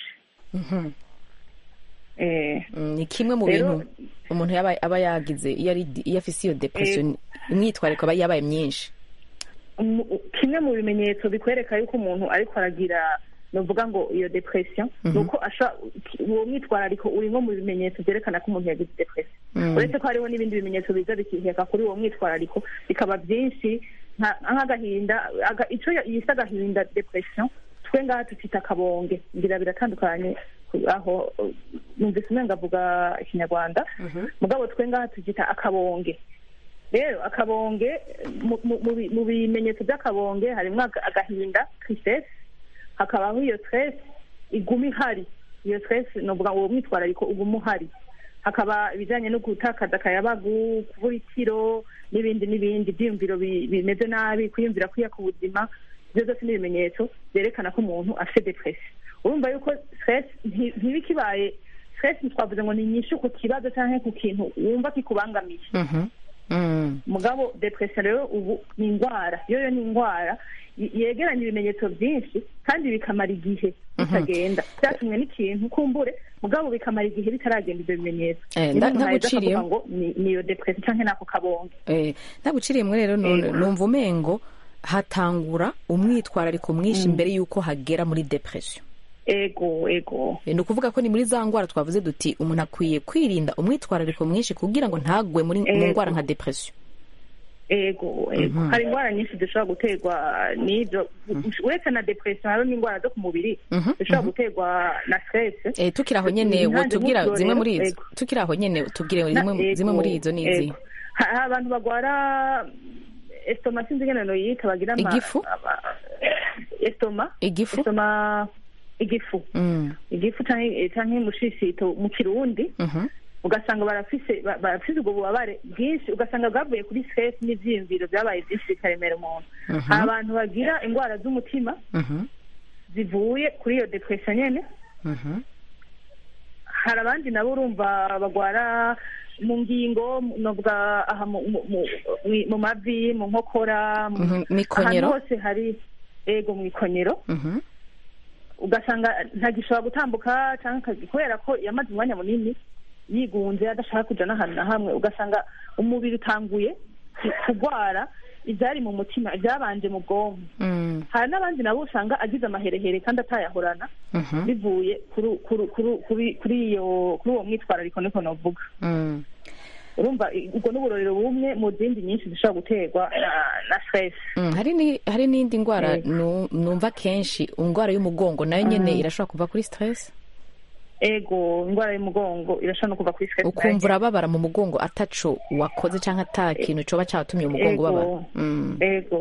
Ni kimwe mu bintu umuntu aba yagize iyo afise iyo depression, imyitwarariko aba yabaye myinshi. Kimwe mu bimenyetso bikwereka yuko umuntu ariko aragira, novuga ngo iyo depression, nuko uwo mwitwarariko uri nko mu bimenyetso byerekana ko umuntu yagize depression. Uretse ko hariho n'ibindi bimenyetso biza bikiheka kuri uwo mwitwarariko bikaba byinshi, nk'agahinda, ico yise agahinda depression, twe ngaha tukita akabonge, ngira biratandukanye aho numvise umenga avuga ikinyarwanda, mugabo twe ngaha tukita akabonge. Rero akabonge, mu bimenyetso by'akabonge harimo agahinda, tristesse, hakabaho iyo stress iguma ihari, iyo stress novuga ngo uwo mwitwarariko uguma uhari, hakaba ibijanye no gutakaza akayabagu, kubura ikiro n'ibindi byiyumviro bimeze nabi, kwiyumvira kwiya ku buzima, ibyo byose ni ibimenyetso byerekana ko umuntu afite depression. Urumva yuko stress ntibikibaye stress, twavuze ngo ni nyinshi ku kibazo cyangwa ku kintu wumva kikubangamiye. Mugabo depression rero ubu ni indwara, yoyo ni indwara yegeranya ibimenyetso byinshi kandi bikamara igihe bitagenda, byatumwe n'ikintu kumbure, mugabo bikamara igihe bitaragenda ibyo bimenyetso. Ndaguciriye ngo ni iyo depression canke nako kabonge. Ndaguciriye mwe rero numva umengo hatangura umwitwarariko mwinshi mbere yuko hagera muri depression. Ego ni ukuvuga ko ni muri za ndwara twavuze duti umuntu akwiye kwirinda umwitwarariko mwinshi kugira ngo ntagwe mu ndwara nka depression. Ego hari indwara nyinshi zishobora guterwa n'ibyo, uretse na depression hari n'indwara zo ku mubiri zishobora guterwa na stress. Tukiri aho nyene wotubwira zimwe muri izo, tukiri aho nyene utubwire zimwe muri izo n'izi. Abantu bagwara estoma, sinzi ngene no yita, bagira igifu, igifu canke mushishito mu Kirundi, ugasanga barafise ubwo bubabare bwinshi, ugasanga bwavuye kuri stress n'ivyiyumviro byabaye byinshi bikaremera umuntu. Hari abantu bagira indwara z'umutima zivuye kuri iyo depression nyene. Hari abandi nabo urumva bagwara mu ngingo, novuga aha mu mavi, mu nkokora, mikonyero, hose hari mu ikonyero. Ugasanga ntagishobora gutambuka cyangwa kubera ko yamaze umwanya munini yigunze adashaka kuja n'ahantu na hamwe, ugasanga umubiri utanguye kugwara ibyari mu mutima ibyabanje mu bwonko. Hari n'abandi nabo usanga agize amaherehere kandi atayahorana, bivuye kuri uwo mwitwarariko niko novuga. Urumva ubwo n'uburorero bumwe mu zindi nyinshi zishobora guterwa na stress. Hari n'indi ndwara numva kenshi, indwara y'umugongo nayo nyene irashobora kuva kuri stress. Indwara y'umugongo irashobora no kuva kuri stress. Ukumva urababara mu mugongo ataco wakoze canke ata kintu coba cyatumye umugongo ubabara.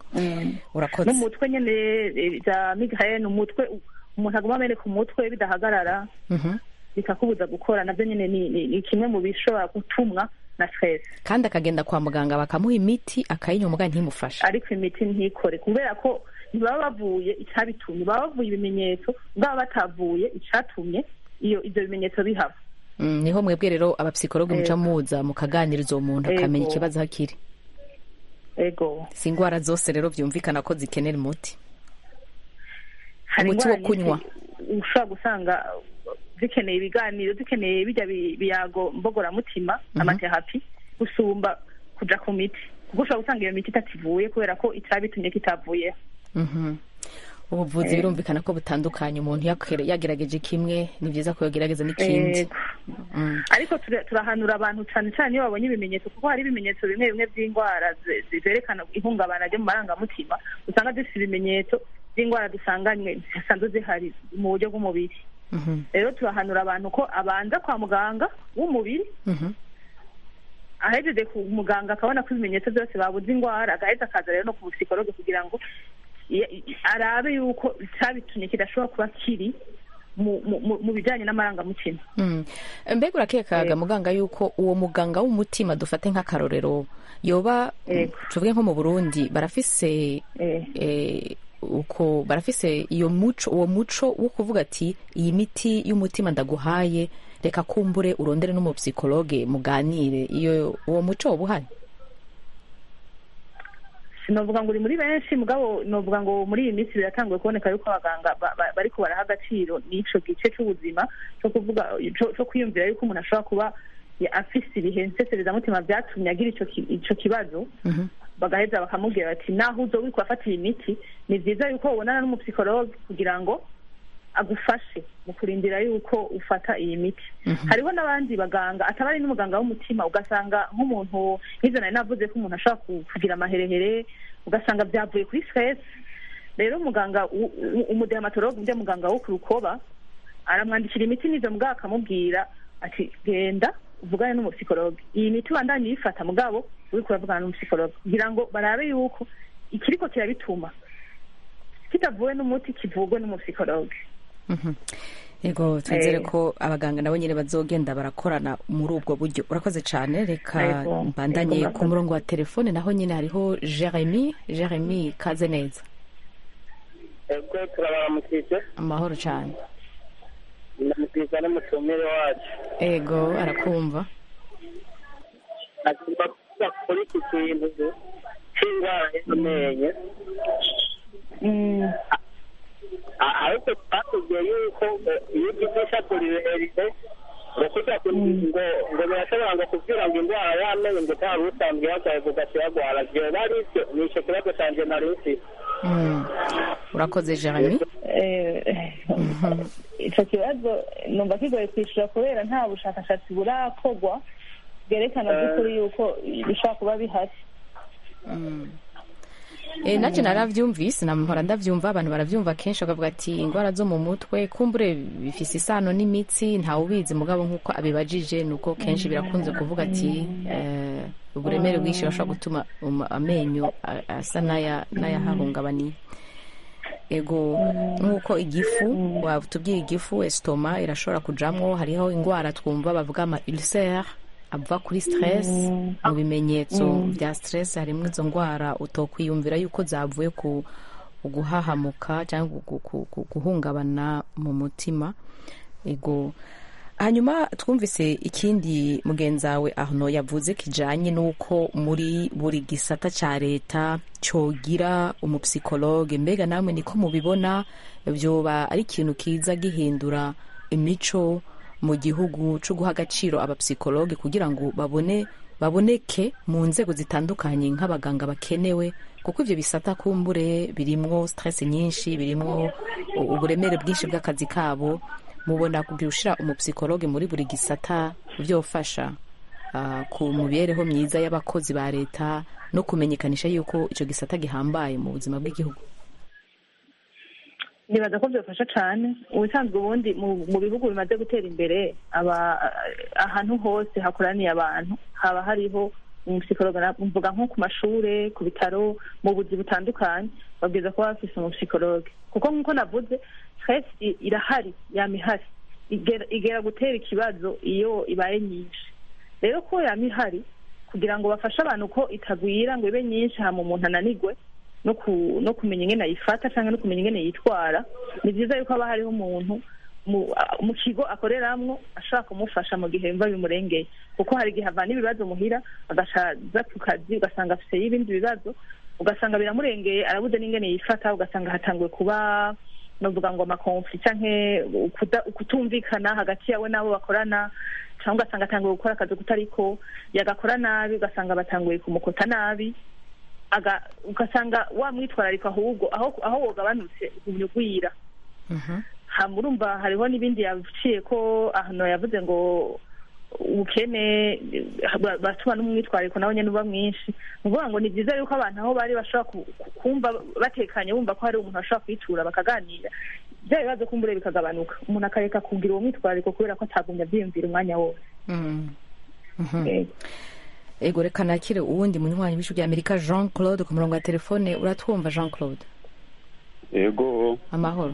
urakoze n'umutwe nyene bya migraine umutwe umuntu aguma ameneka umutwe bidahagarara bikakubuza gukora navyo nyene ni kimwe mu bishobora gutumwa na stress kandi akagenda kwa muganga bakamuha imiti akayinywa muganga ntimufashe ariko imiti ntikore kubera ko ntibaba bavuye icabitumye baba bavuye ibimenyetso bwaba batavuye icatumye ivyo bimenyetso bihaba niho mwebwe rero abapsikologe muca muza mukaganiriza uwo muntu akamenya ikibazo hakiri ego si ingwara zose rero vyumvikana ko zikenera umuti umuti wo kunywa ushobora gusanga zikeneye ibiganiro zikeneye bijya biyago mbogoramutima amaterapi gusumba kuja ku miti kuko ushobora gusanga iyo miti itativuye kubera ko itabitumye kitavuye ubuvuzi birumvikana ko butandukanye umuntu yagerageje kimwe ni byiza ko yagerageza n'ikindi ariko turahanura abantu cyane cyane iyo babonye ibimenyetso kuko hari ibimenyetso bimwe bimwe by'indwara zerekana ihungabana ryo mu marangamutima usanga dufite ibimenyetso by'indwara dusanganywe zisanzwe zihari mu buryo bw'umubiri rero turahanura abantu ko abanza kwa muganga w'umubiri ahejeje ku muganga akabona ko ibimenyetso byose babuze indwara agaheza akaza rero no ku psikologe kugira ngo arabe yuko icyabitumye kidashobora kuba kiri mu bijyanye n'amarangamutima mbega urakekaga muganga yuko uwo muganga w'umutima dufate nk'akarorero yoba tuvuge nko mu Burundi barafise barafise uwo muco wo kuvuga ati iyi miti y'umutima ndaguhaye reka kumbure urondere n'umupsikologe muganire uwo muco woba uhari sinovuga ngo uri muri benshi mugabo novuga ngo muri iyi minsi biratanguye kuboneka yuko abaganga bariko baraha agaciro n'ico gice c'ubuzima cyo kuvuga cyo kwiyumvira yuko umuntu ashobora kuba afise ibihenseserezamutima vyatumye agira ico kibazo bagaheza bakamubwira bati naho uzo wiko afata iyi miti ni vyiza yuko ubonana n'umupsikologe kugira ngo agufashe mu kurindira yuko ufata iyi miti hariho n'abandi baganga ataba ari n'umuganga w'umutima ugasanga nk'umuntu nk'ivyo nari navuze ko umuntu ashobora kugira amaherehere ugasanga vyavuye kuri stress rero umuganga umudermatologe ujya muganga wo ku rukoba aramwandikira imiti n'ivyo mugabo akamubwira ati genda uvugane n'umupsikologe iyi miti ubandanye uyifata mugabo uriko uravugana n'umupsikologe kugira ngo barabe yuko ikiriko kirabituma kitavuwe n'umuti kivugwe n'umupsikologe yego twizere ko abaganga nabo nyine bazogenda barakorana muri ubwo buryo urakoze cyane reka mbandanye ku murongo wa telefone naho nyine hariho Jeremy kaze neza ego turabaramukije amahoro cyane ndamukiriza n'umutumire wacu ego arakumva agomba kuvuga kuri iki kintu cy'indwara y'amenyo ariko twatubwiye yuko iyo ugize ishato rirerire ngo birashobora ngo kubwira ngo indwara y'amenyo ngo utari usanzwe yarwaye ugasiragwara vyoba ari vyo ni ico kibazo canje nari mfise urakoze Jeremy ico kibazo numva kigoye kwishura kubera nta bushakashatsi burakorwa bwerekana by'ukuri yuko bishobora kuba bihari nacyo naravyumvise nampora ndavyumva abantu baravyumva kenshi bakavuga ati indwara zo mu mutwe kumbure bifise isano n'imitsi ntawe ubizi mugabo nk'uko abibajije nuko kenshi birakunze kuvuga ati uburemere bwinshi bashobora gutuma amenyo asa n'ayahahungabaniye ego nk'uko igifu watubwiye igifu estoma irashobora kujamwo hariho indwara twumva bavuga ama ulcère ava kuri stress mu bimenyetso bya stress harimo izo ndwara utokwiyumvira yuko zavuye ku guhahamuka cyangwa guhungabana mu mutima ego hanyuma twumvise ikindi mugenzawe aho yavuze kijanye nuko muri buri gisata ca leta cogira umupsikologe mbega namwe niko mubibona vyoba ari ikintu kiza gihindura imico mu gihugu cyo guha agaciro abapsikologe kugira ngo baboneke mu nzego zitandukanye nk'abaganga bakenewe kuko ivyo bisata kumbure birimwo stress nyinshi birimwo uburemere bwinshi bw'akazi kabo mubona kugira ushira umupsikologe muri buri gisata vyofasha ku mibereho myiza y'abakozi ba leta no kumenyekanisha yuko ico gisata gihambaye mu buzima bw'igihugu nibaza ko byofasha cyane ubusanzwe ubundi mu bihugu bimaze gutera imbere ahantu hose hakoraniye abantu haba hariho umusipsikologe mvuga nko ku mashure ku bitaro mu buzi butandukanye babwiza kuba bafise umusipsikologe kuko nk'uko navuze stress irahari yama ihari igera gutera ikibazo iyo ibaye nyinshi rero ko yama ihari kugira ngo bafashe abantu ko itagwira ngo ibe nyinshi hama umuntu ananigwe no kumenya ingene ayifata cyangwa no kumenya ingene yitwara ni byiza yuko haba hariho umuntu mu kigo akoreramwo ashaka kumufasha mu gihe yumva bimurengeye kuko hari igihe avana ibibazo muhira agashaza ku kazi ugasanga afite y'ibindi bibazo ugasanga biramurengeye arabuze n'ingene yifata ugasanga hatanguye kuba novuga ngo amakonfli canke kutumvikana hagati yawe n'abo bakorana cyangwa ugasanga atanguye gukora akazi kutariko yagakora nabi ugasanga batanguye kumukota nabi ugasanga wamwitwararika ahubwo aho wogabanutse ugumya murumva hariho n'ibindi yaciye ko ahantu yavuze ngo ubukene batuma n'umwitwariko nawe nyine uba mwinshi ni ukuvuga ngo ni byiza yuko abantu aho bari bashobora kumva batekanye bumva ko hari umuntu bashobora kwitura bakaganira bya bibazo kumbure bikagabanuka umuntu akareka kugira uwo mwitwariko kubera ko atagumya abyiyumvira umwanya wose ego reka nakire uwundi munywanyi w'ijwi ry'Amerika Jean Claude ku murongo wa telefone uratwumva Jean Claude? Ego amahoro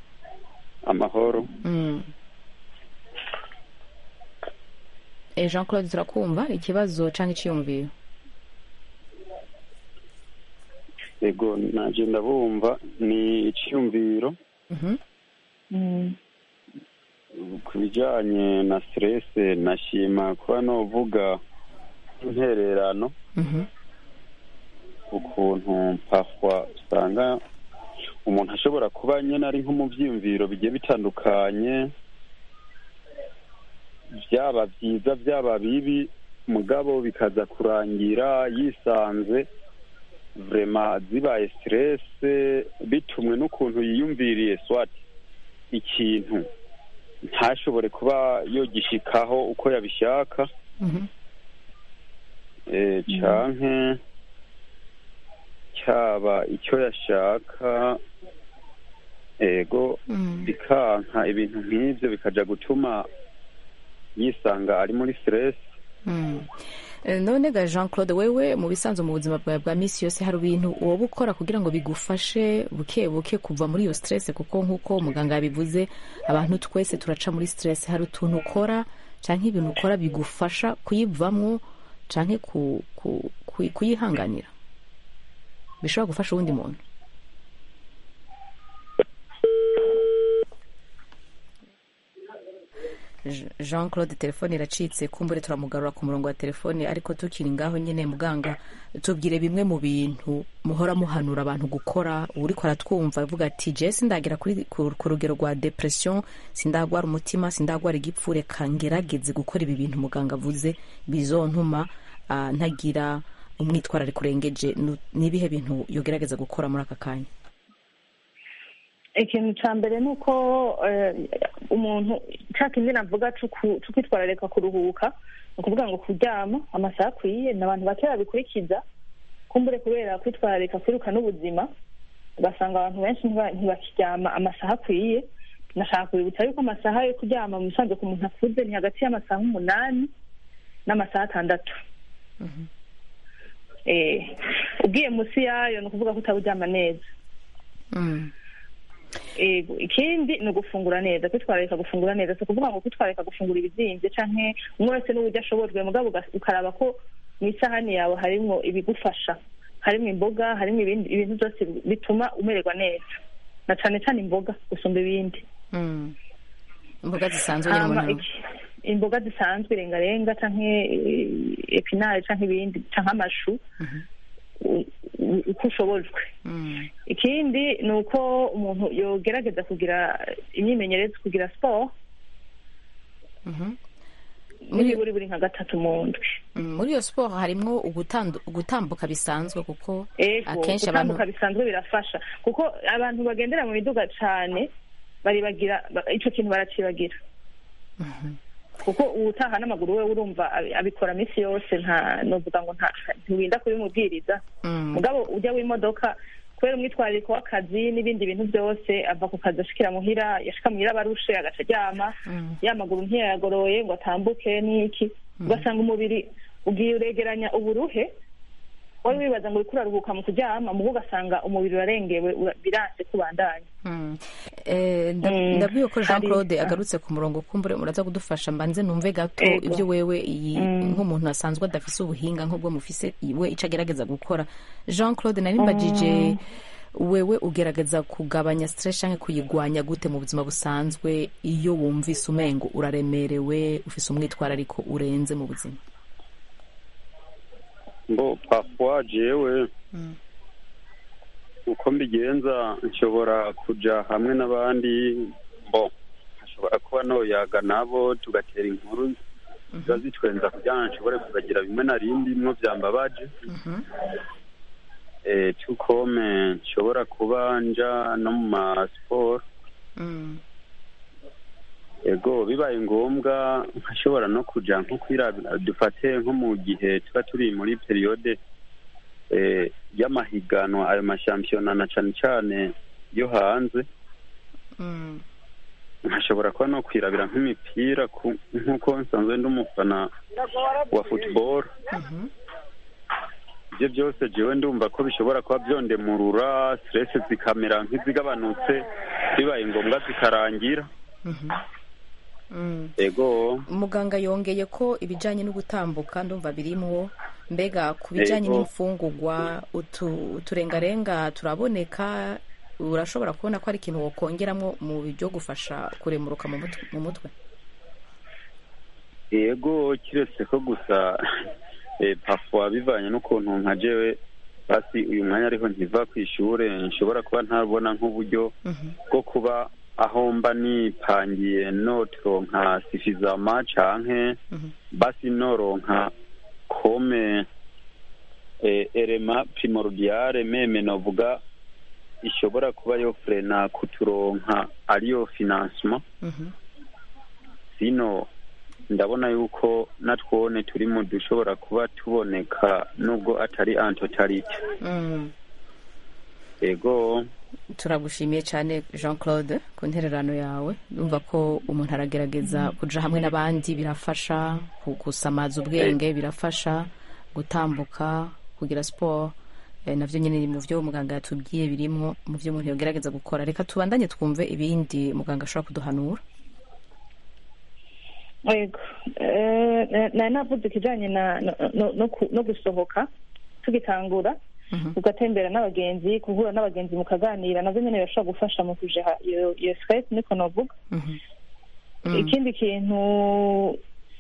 Jean Claude turakumva ikibazo canke iciyumviro? Ego naje ndabumva ni iciyumviro ku bijanye na stress nashima kuba novuga intererano ukuntu parfois usanga umuntu ashobora kuba nyine ari nko mu byiyumviro bigiye bitandukanye byaba byiza byaba bibi mugabo bikaza kurangira yisanze vraiment zibaye stress bitumwe n'ukuntu yiyumviriye swati ikintu ntashobore kuba yogishikaho uko yabishaka canke cyaba icyo yashaka ego bikanka ibintu nk'ibyo bikaja gutuma yisanga ari muri stress. None ga Jean Claude wewe mu bisanzwe mu buzima bwawe bwa misi yose hari ibintu woba ukora kugira ngo bigufashe buke buke kuva muri iyo stress kuko nk'uko umuganga yabivuze abantu twese turaca muri stress hari utuntu ukora canke ibintu ukora bigufasha kuyivamwo canke kuyihanganira bishobora gufasha uwundi muntu? Jean Claude telefone iracitse kumbure turamugarura ku murongo wa telefone ariko tukiri ngaho nyene muganga tubwire bimwe mu bintu muhora muhanura abantu gukora uriko aratwumva avuga ati je sindagira ku rugero rwa depression sindagwara umutima sindagwara igipfure kangerageze gukora ibi bintu muganga avuze bizontuma ntagira umwitwarariko urengeje nibihe bintu yogerageza gukora muri aka kanya? Ikintu cya mbere ni uko umuntu nshaka indi navuga cyo kwitwararika kuruhuka ni ukuvuga ngo kuryama amasaha akwiye ni abantu bake babikurikiza kumbure kubera kwitwararika kwiruka n'ubuzima ugasanga abantu benshi ntibakiryama amasaha akwiye. Nashaka kubibutsa yuko amasaha yo kuryama mu bisanzwe ku muntu akuze ni hagati y'amasaha 8 n'amasaha 6. Ugiye munsi yayo ni ukuvuga ko utaburyama neza. Ikindi ni ugufungura neza, kwitwararika gufungura neza. Si ukuvuga ngo kwitwararika gufungura ibizimvye canke umwe wese n'uburyo ashobojwe mugabo ukaraba ko mu isahani yawe harimwo ibigufasha, harimwo imboga, harimwo ibintu byose bituma umererwa neza, na cane cane imboga gusumba ibindi. Imboga zisanzwe imboga zisanzwe rengarenga canke epinari canke ibindi canke amashu uko ushobojwe. Ikindi ni uko umuntu yogerageza kugira imyimenyerezo, kugira sport buri nka 3 mu ndwi. Muri iyo sport harimwo gutambuka bisanzwe kuko akenshi abantu gutambuka bisanzwe birafasha kuko abantu bagendera mu miduga cane baribagira ico kintu baracibagira. Kuko utaha n'amaguru we urumva abikora misi yose novuga ngo ntiwinda kubimubwiriza mugabo ujya w'imodoka kubera umwitwarariko w'akazi n'ibindi bintu byose ava ku kazi ashikira muhira yashika muhira barushe agaca aryama y'amaguru ntiyayagoroye ngo atambuke n'iki ugasanga umubiri ugiye uregeranya uburuhe wari wibaza ngo uriko uraruhuka mu kuryama mugo ugasanga umubiri urarengewe biranse kubandanya. Ndabwiye ko Jean Claude agarutse ku murongo, kumbure muraza kudufasha mbanze numve gato ibyo wewe nk'umuntu asanzwe adafise ubuhinga nk'ubwo mufise we ico agerageza gukora. Jean Claude, nari mbajije wewe ugerageza kugabanya stress canke kuyigwanya gute mu buzima busanzwe iyo wumvise umengo uraremerewe ufise umwitwarariko urenze mu buzima? Bo parfois jewe uko mbigenza nshobora kuja hamwe n'abandi, hashobora kuba noyaga nabo tugatera inkuru ziba zitwenza kugira nshobore kubagira bimwe na rindi mwo vyambabaje. Tukome nshobora kuba nja no mu masiporo, ego bibaye ngombwa nkashobora no kuja nko kwirabira, dufate nko mu gihe tuba turi muri periode y'amahiganwa, ayo mashampiyona na cane cane yo hanze, nkashobora kuba no kwirabira nk'imipira nk'uko nsanzwe ndi umufana wa football. Ibyo byose jewe ndumva ko bishobora kuba vyondemurura stress zikamera nk'izigabanutse, bibaye ngombwa zikarangira. Ego muganga yongeye ko ibijanye no gutambuka ndumva birimwo. Mbega ku bijanye n'imfungurwa uturengarenga turaboneka, urashobora kubona ko ari ikintu wokongeramwo mu byo gufasha kuremuruka mu mutwe? Ego kiretse ko gusa parfois bivanye n'ukuntu nka jewe basi uyu mwanya ariho nkiva kw'ishure nshobora kuba ntabona nk'uburyo bwo kuba aho mba nipangiye noronka suffisamment canke basi noronka comme element primordial meme novuga ishobora kuba yo frena kuturonka ariyo financement. Sino ndabona yuko natwone turi mu dushobora kuba tuboneka nubwo atari en totalite. Ego turagushimiye cyane Jean Claude ku ntererano yawe. Ndumva ko umuntu aragerageza kuja hamwe n'abandi, birafasha gusamaza ubwenge, birafasha gutambuka, kugira sport, navyo nyene mu vyo muganga yatubwiye birimwo mu vyo umuntu yogerageza gukora. Reka tubandanye twumve ibindi muganga ashobora kuduhanura. Yego, navuze ikijanye no gusohoka tugitangura, ugatembera n'abagenzi, guhura n'abagenzi mukaganira, navyo nyene birashobora gufasha mu kujeha iyo stress niko novuga. Ikindi kintu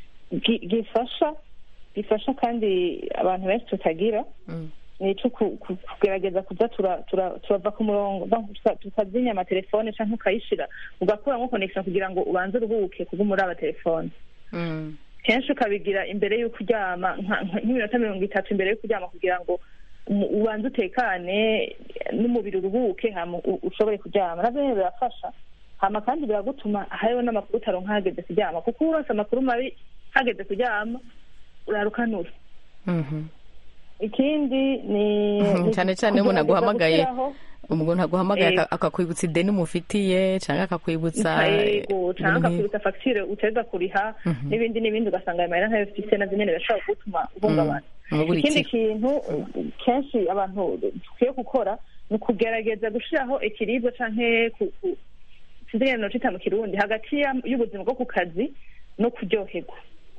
gifasha kandi abantu benshi tutagira ni ico kugerageza kuza turava ku murongo, tukazinya amatelefone canke ukayishira ugakuramo connection kugira ngo ubanze uruhuke kuva muri aba telefone. Kenshi ukabigira imbere y'uko uryama nk'iminota 30 imbere y'uko uryama kugira ngo ubanze utekane n'umubiri uruhuke hama ushobore kuryama. Navyo nyene birafasha, hama kandi biragutuma hariho n'amakuru utaronka hageze kuryama, kuko uronse amakuru mabi hageze kuryama urarukanura. Ikindi ni cyane cyane umuntu aguhamagaye, umuntu aguhamagaye akakwibutsa ideni umufitiye cyangwa akakwibutsa facture uteza kuriha n'ibindi ugasanga amahera ntayo ufite, navyo nyene birashobora gutuma uhungabana. Ikindi kintu kenshi abantu dukwiye gukora ni ukugerageza gushiraho ekiribwa canke sinzigera nocita mu kirundi hagati y'ubuzima bwo ku kazi no kuryoherwa.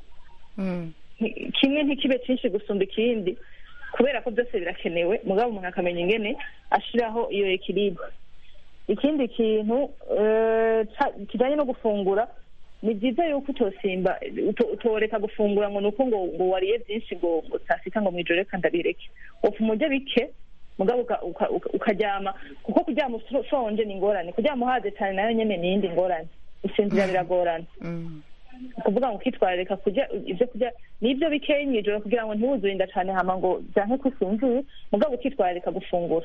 Kimwe ntikibe cinshi gusumba ikindi, kubera ko byose birakenewe, mugabo umuntu akamenya ingene ashiraho iyo ekiribwa. Ikindi kintu kijanye no gufungura, ni byiza yuko utosimba utoreka gufungura ngo nuko ngo wariye byinshi ngo utasita ngo mwijoro reka ndabireke. Ufuma urya bike mugabo ukaryama, kuko kuryama ushonje ni ingorane, kuryama uhaze cyane nayo nyene ni iyindi ngorane, usinzira biragorana. Kuvuga ngo ukitwararika kurya ibyo kurya nibyo bikeye mwijoro kugira ngo ntiwuzurinda cyane hama ngo byanke kusinzira, mugabo ukitwararika gufungura.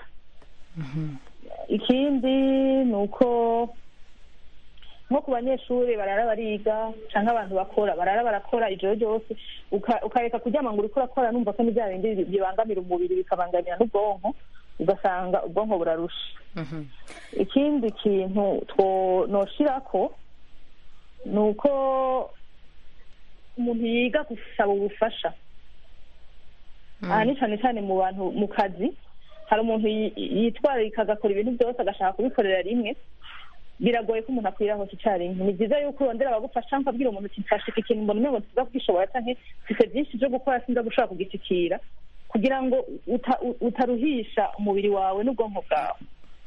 Ikindi ni uko nko ku banyeshuri barara bariga cyangwa abantu bakora barara barakora ijoro ryose, ukareka kuryama ngo uriko urakora numva ko n'ibya bindi bibangamira umubiri bikabangamira n'ubwonko, ugasanga ubwonko burarusha. Ikindi kintu noshirako ni uko umuntu yiga gusaba ubufasha aha ni cyane cyane mu bantu mu kazi hari umuntu yitwararika agakora ibintu byose agashaka kubikorera rimwe, biragoye ko umuntu akwira hose icyarimwe. Ni byiza yuko urondera abagufasha, nkabwira umuntu uti mfashika ikintu mbona umwe ngo tuza kugishobora cyangwa mfite byinshi byo gukora sinza gushobora kugishikira, kugira ngo utaruhisha umubiri wawe n'ubwonko bwawe.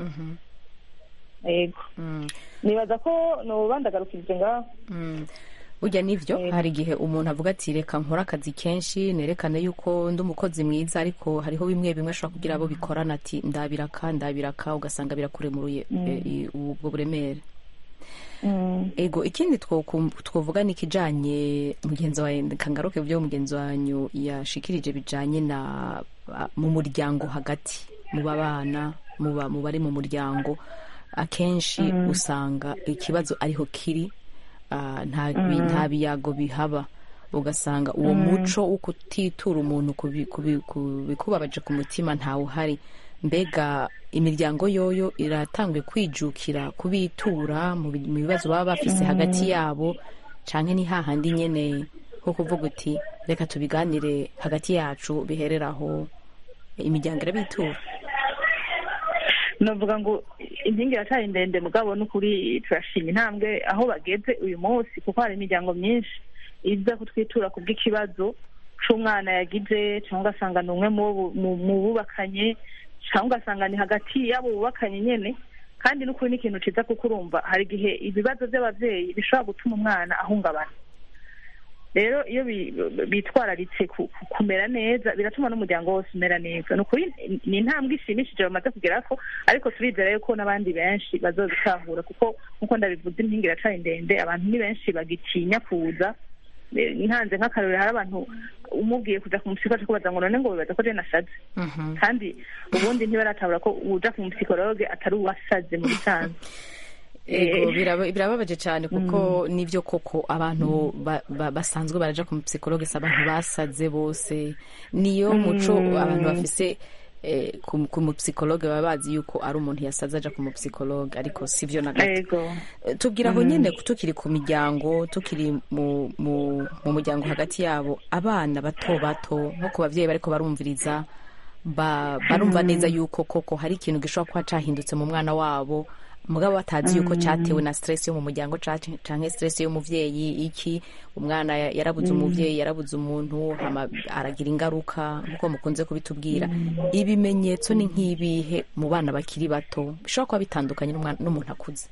Yego, nibaza ko nobandagarukije ngaho. Burya nivyo hari igihe umuntu avuga ati reka nkora akazi kenshi nerekane yuko ndi umukozi mwiza, ariko hariho bimwe bimwe ashobora kugira abo bikorana ati ndabiraka ugasanga birakuremuruye ubwo buremere. Ego, ikindi twovuga ni kijanye mugenzi wawe kangaruke byo mugenzi wanyu yashikirije bijanye na mu muryango hagati mu babana mu bari mu muryango, akenshi usanga ikibazo ariho kiri, nta biyago bihaba, ugasanga uwo muco wo kutitura umuntu kubikubabaje ku mutima ntawe uhari. Mbega imiryango yoyo iratanguye kwijukira kubitura mu bibazo baba bafise hagati yabo, canke ni hahandi nyene ho kuvuga uti reka tubiganire hagati yacu bihereraho, imiryango irabitura? Navuga ngo inkingi iracari ndende, mugabo n'ukuri turashima intambwe aho bageze uyu munsi, kuko hari imiryango myinshi iza kutwitura kubw'ikibazo c'umwana yagize, cyangwa ugasanga ni umwe mu bubakanye, cyangwa ugasanga ni hagati y'abo bubakanye nyene. Kandi n'ukuri n'ikintu ciza, kuko urumva hari igihe ibibazo by'abavyeyi bishobora gutuma umwana ahungabana. Rero iyo bitwararitse kumera neza, biratuma n'umuryango wose umera neza. Ni ukuri ni intambwe ishimishije bamaze kugerako, ariko turizera yuko n'abandi benshi bazobitahura, kuko nk'uko ndabivuze inkingi iracari ndende, abantu ni benshi bagitinya kuza. Ntanze nk'akarore, hari abantu umubwiye kuja ku musiko kubaza ngo none ngo bibaza ko je nasaze, kandi ubundi ntibaratabura ko uja ku musikologe atari uwasaze mu bisanzwe. Ego, birababaje cyane kuko nivyo koko abantu basanzwe baraja ku psychologue, abantu basaze bose. Niyo muco abantu bafise ku psychologue baba bazi yuko ari umuntu yasaze aja ku psychologue, ariko sivyo na gato. Tubwira aho nyene tukiri ku miryango, tukiri mu muryango hagati yabo, abana bato nko ku bavyeyi bariko barumviriza, barumva neza yuko koko hari ikintu gishobora kuba cahindutse mu mwana wabo, mugabo batazi yuko cyatewe na stress yo mu muryango canke stress yo muvyeyi. Iki umwana yarabuze umuvyeyi, yarabuze umuntu, aragira ingaruka nkuko mukunze kubitubwira. Ibimenyetso ni nk'ibihe mu bana bakiri bato bishobora kuba bitandukanye n'umuntu akuze?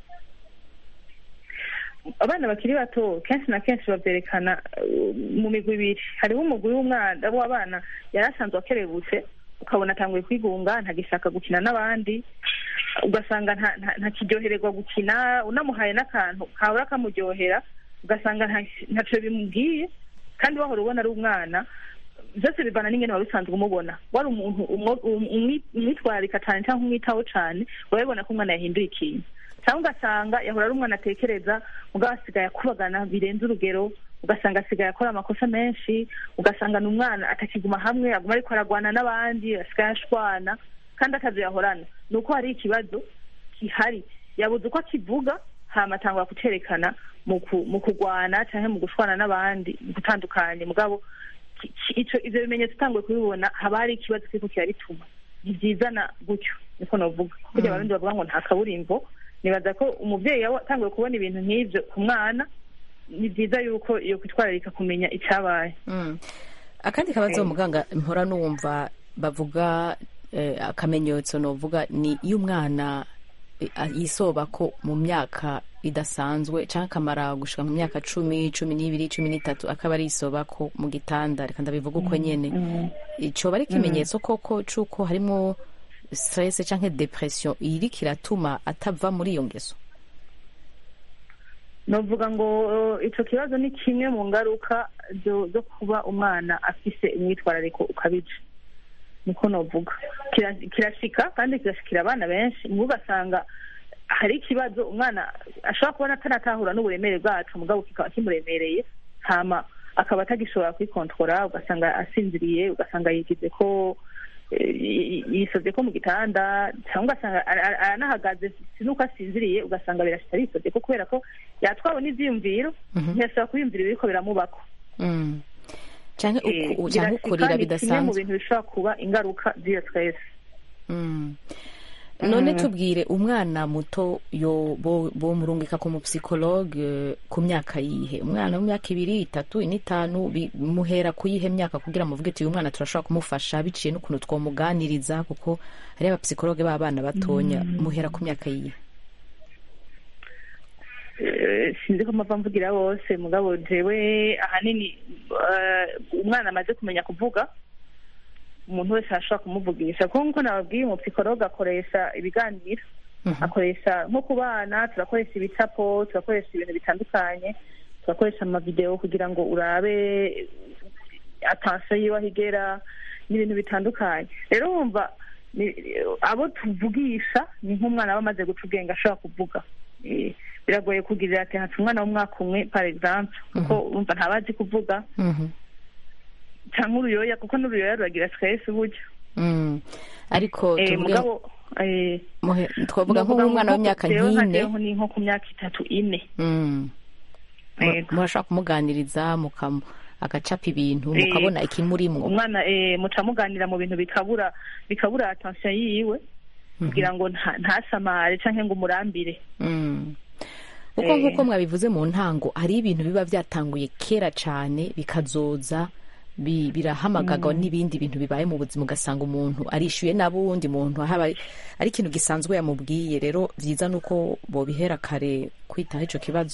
Abana bakiri bato kenshi na kenshi bavyerekana mu migwi ibiri. Hariho umugwi w'abana yarasanzwe akerebutse, ukabona atanguye kwigunga, ntagishaka gukina n'abandi, ugasanga ntakiryohererwa gukina, unamuhaye n'akantu kabura kamuryohera ugasanga ntaco bimubwiye, kandi wahora ubona ari umwana. Byose bivana n'ingene wari usanzwe umubona. Wari umuntu umwitwararika cane cyangwa umwitaho cane, urabibona ko umwana yahinduye ikintu. Cyangwa ugasanga yahora ari umwana atekereza, mugabo asigaye akubagana birenze urugero, ugasanga asigaye akora amakosa menshi, ugasanga ni umwana atakiguma hamwe, aguma ariko aragwana n'abandi, asigaye ashwana, kandi akazi yahorana. Ni uko hari ikibazo gihari, yabuze uko akivuga, hama atangura kucerekana mu kugwana cyangwa mu gushwana n'abandi, mu gutandukanye. Mugabo ivyo bimenyetso utanguye kubibona, haba hari ikibazo kiriko kirabituma. Ntivyizana gutyo, niko novuga. Kugira abarundi bavuga ngo nta kaburimbo. Nibaza ko umuvyeyi yatanguye kubona ibintu nk'ivyo ku mwana, ni byiza yuko iyo kwitwararika kumenya icyabaye. Akandi kabazo muganga mpora numva bavuga, akamenyetso novuga ni iyo umwana yisoba ko mu myaka idasanzwe canke akamara gushika mu myaka 10, 12, 13 akaba ari isoba ko mu gitanda, reka ndabivuga uko nyene. Ico bari kimenyetso koko cuko harimo stress canke depression iri kiratuma atava muri iyo ngeso? Novuga ngo ico kibazo ni kimwe mu ngaruka zo kuba umwana afise imyitwarariko ukabije, niko novuga. Kirashika kandi kirashikira abana benshi, mu basanga hari ikibazo umwana ashobora kubona atanatahura n'uburemere bwacu, mugabo kikaba kimuremereye, hama akaba atagishobora kwikontrola, ugasanga asinziriye, ugasanga yigize ko yisoze ko mu gitanda, cyangwa ugasanga aranahagaze sinuko asinziriye, ugasanga birashita yisoze ko kubera ko yatwawe n'ivyiyumviro, ntiyashobora kwiyumvira ibiriko biramubako. cyangwa ukurira bidasanzwe. kimwe mu bintu bishobora kuba ingaruka z'iyo stress. None tubwire umwana muto bo murungika ku mupsikologe ku myaka yihe? Umwana w'imyaka 2, 3, 5 muhera kuyihe myaka kugira muvuge ati uyu mwana turashobora kumufasha biciye n'ukuntu twomuganiriza, kuko hari abapsikologe b'abana batonya. Muhera ku myaka yihe? Sinzi ko mpava mvugira bose, mugabo jewe ahanini umwana amaze kumenya kuvuga umuntu wese ashobora kumuvugisha, kuko nkuko nababwiye umupsikologe akoresha ibiganiro, akoresha nko ku bana turakoresha ibicapo, turakoresha ibintu bitandukanye, turakoresha amavideo kugira ngo urabe attention yiwe ahigera n'ibintu bitandukanye. Rero wumva abo tuvugisha ni nk'umwana aba amaze guca ubwenge ashobora kuvuga. Biragoye kugirira ati haca umwana w'umwaka umwe par exemple, kuko urumva ntabazi kuvuga cyangwa uruyoya, kuko n'uruyoya ruragira stress buryo. Ariko twavuga nk'umwana w'imyaka 4 ni nko ku myaka 3, 4. Murashaka kumuganiriza agacapa ibintu mukabona ikimurimwo. Umwana muca muganira mu bintu bikabura attention yiwe kugira ngo ntasamare canke ngo umurambire. Uko nkuko mwabivuze mu ntango, hari ibintu biba byatanguye kera cyane bikazoza birahamagaga n'ibindi bintu bibaye mu buzima, ugasanga umuntu arishyuye n'abundi muntu haba ari ikintu gisanzwe yamubwiye. Rero byiza nuko bobihera kare kwitaho ico kibazo.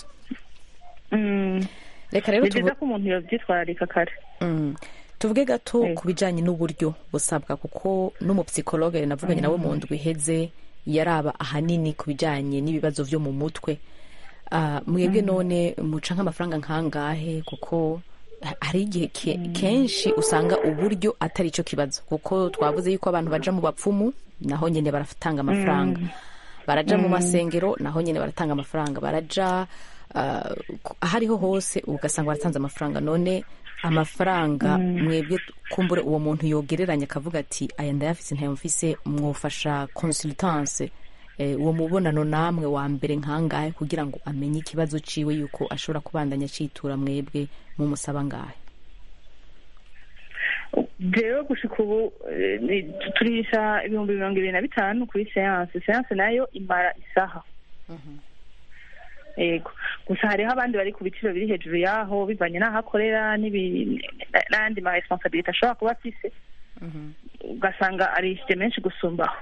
Reka rero tuvuge ko umuntu yovyitwararika kare. Tuvuge gato ku bijanye n'uburyo busabwa, kuko n'umupsikologe navuganye nawe mu ndwi iheze yaraba ahanini ku bijanye n'ibibazo vyo mu mutwe. Mwebwe none muca nk'amafaranga nkangahe? Kuko hari igihe kenshi usanga uburyo atari cyo kibazo, kuko twavuze yuko abantu baja mu bapfumu naho nyene baratanga amafaranga, baraja mu masengero naho nyene baratanga amafaranga, baraja ahariho hose ugasanga baratanze amafaranga. None amafaranga mwebwe kumbure uwo muntu yogereranya akavuga ati aya ndayafise ntayamfise, mwofasha consultance uwo mubonano namwe wa mbere nkangahe kugira ngo amenye ikibazo ciwe yuko ashobora kubandanya citura mwebwe mu musaba ngahe? Jewe gushika ubu turisha 25,000 kuri seance nayo imara isaha. Ego gusa hariho abandi bari ku biciro biri hejuru yaho bivanye n'aho akorera n'andi ma responsabilité ashobora kuba afise, ugasanga arishije menshi gusumbaho.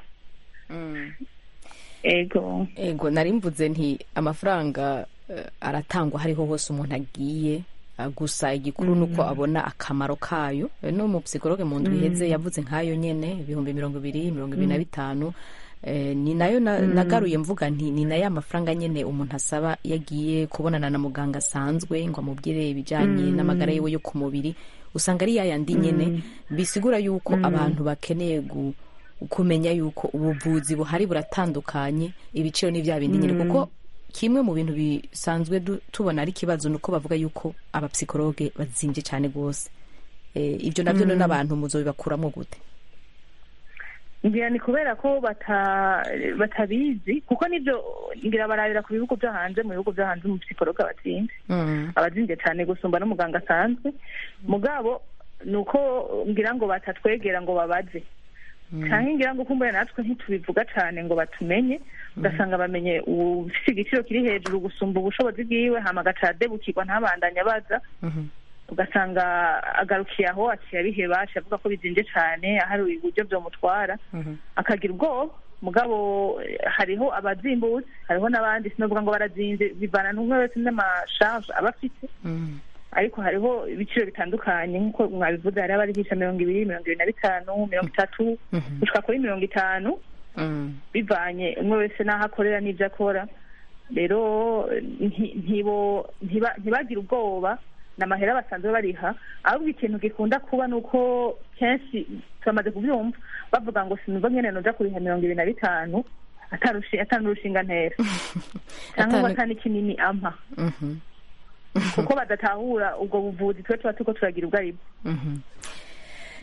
Ego narimvuze nti amafaranga aratangwa hariho hose umuntu agiye, gusa igikuru nuko abona akamaro kayo. No mu psychologue mu ndwi iheze yavuze nkayo nyene 20,25 ni nayo nagaruye mvuga nti ni nayo amafaranga nyene umuntu asaba yagiye kubonana na muganga asanzwe ngo amubwire ibijanye n'amagara yiwe yo ku mubiri, usanga ari yayandi nyene. Bisigura yuko abantu bakeneye kumenya yuko ubuvuzi buhari buratandukanye, ibiciro ni vya bindi nyene, kuko kimwe mu bintu bisanzwe tubona ari kibazo nuko bavuga yuko abapsikologe bazimvye cyane gose. Ivyo navyo none abantu muzobibakuramo gute? Ngira ni kubera ko batabizi, kuko nivyo ngira barabira ku bihugu byo hanze. Mu bihugu byo hanze mu psikologe abazimvye cyane gusumba no muganga asanzwe. Mugabo nuko ngira ngo batatwegera ngo babaze, canke ngira ngo kumbura natwe ntitubivuga cyane ngo batumenye, ugasanga bamenye ufise igiciro kiri hejuru gusumba ubushobozi bwiwe, hama agacadebukirwa ntabandanya baza, ugasanga agarukiye aho aciye abiheba, avuga ko bizimvye cyane, ahari uburyo vyomutwara akagira ubwoba. Mugabo hariho abazimbutse, hariho n'abandi sinovuga ngo barazinze, bivana n'umwe wese n'amasharge aba afite. Ariko hariho ibiciro bitandukanye nkuko mwabivuze, hari abarihisha 20, 25, 30 gushika kuri 50, bivanye umwe wese n'aho akorera n'ivyo akora. Rero ntibagira ubwoba, n'amahera basanzwe bariha. Ahubwo ikintu gikunda kuba nuko kenshi turamaze kuvyumva bavuga ngo sinumva nyene noja kuriha 25 atanurushinga ntera cyangwa ngo atani kinini ampa, kuko badatahura ubwo buvuzi twe tuba turiko turagira ubwo aribwo.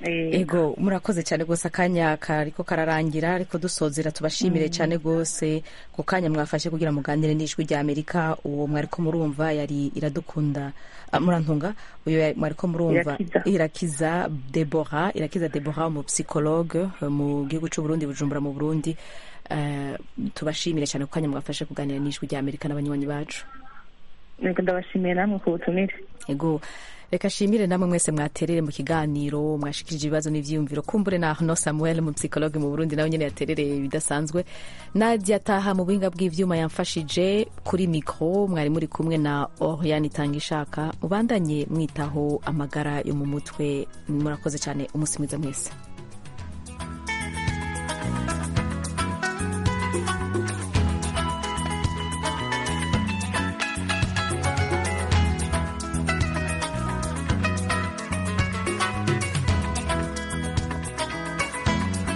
ego murakoze cyane rwose, akanya kariko kararangira ariko dusozera tubashimire cyane rwose ku kanya mwafashe kugira muganire n'ijwi rya Amerika. Uwo mwariko murumva yari Iradukunda Murantunga, uyo mwariko murumva Irakiza Deborah mu psychologue mu gihugu cy'u Burundi, Bujumbura mu Burundi. Tubashimire cyane ku kanya mwafashe kuganira n'ijwi rya Amerika n'abanywanyi bacu. Ndabashimiye namwe ku butumire. Ego reka shimire namwe mwese mwaterere mu kiganiro, mwashikirije ibibazo n'ivyiyumviro. Kumbure na Arnaud Samuel mu psychologue mu Burundi nawe nyene yaterereye bidasanzwe. Nadia Taha mu buhinga bw'ivyuma yamfashije. Kuri micro mwari muri kumwe na Oriane Itangishaka. Mubandanye mwitaho amagara yo mu mutwe. Murakoze cyane, umunsi mwiza mwese.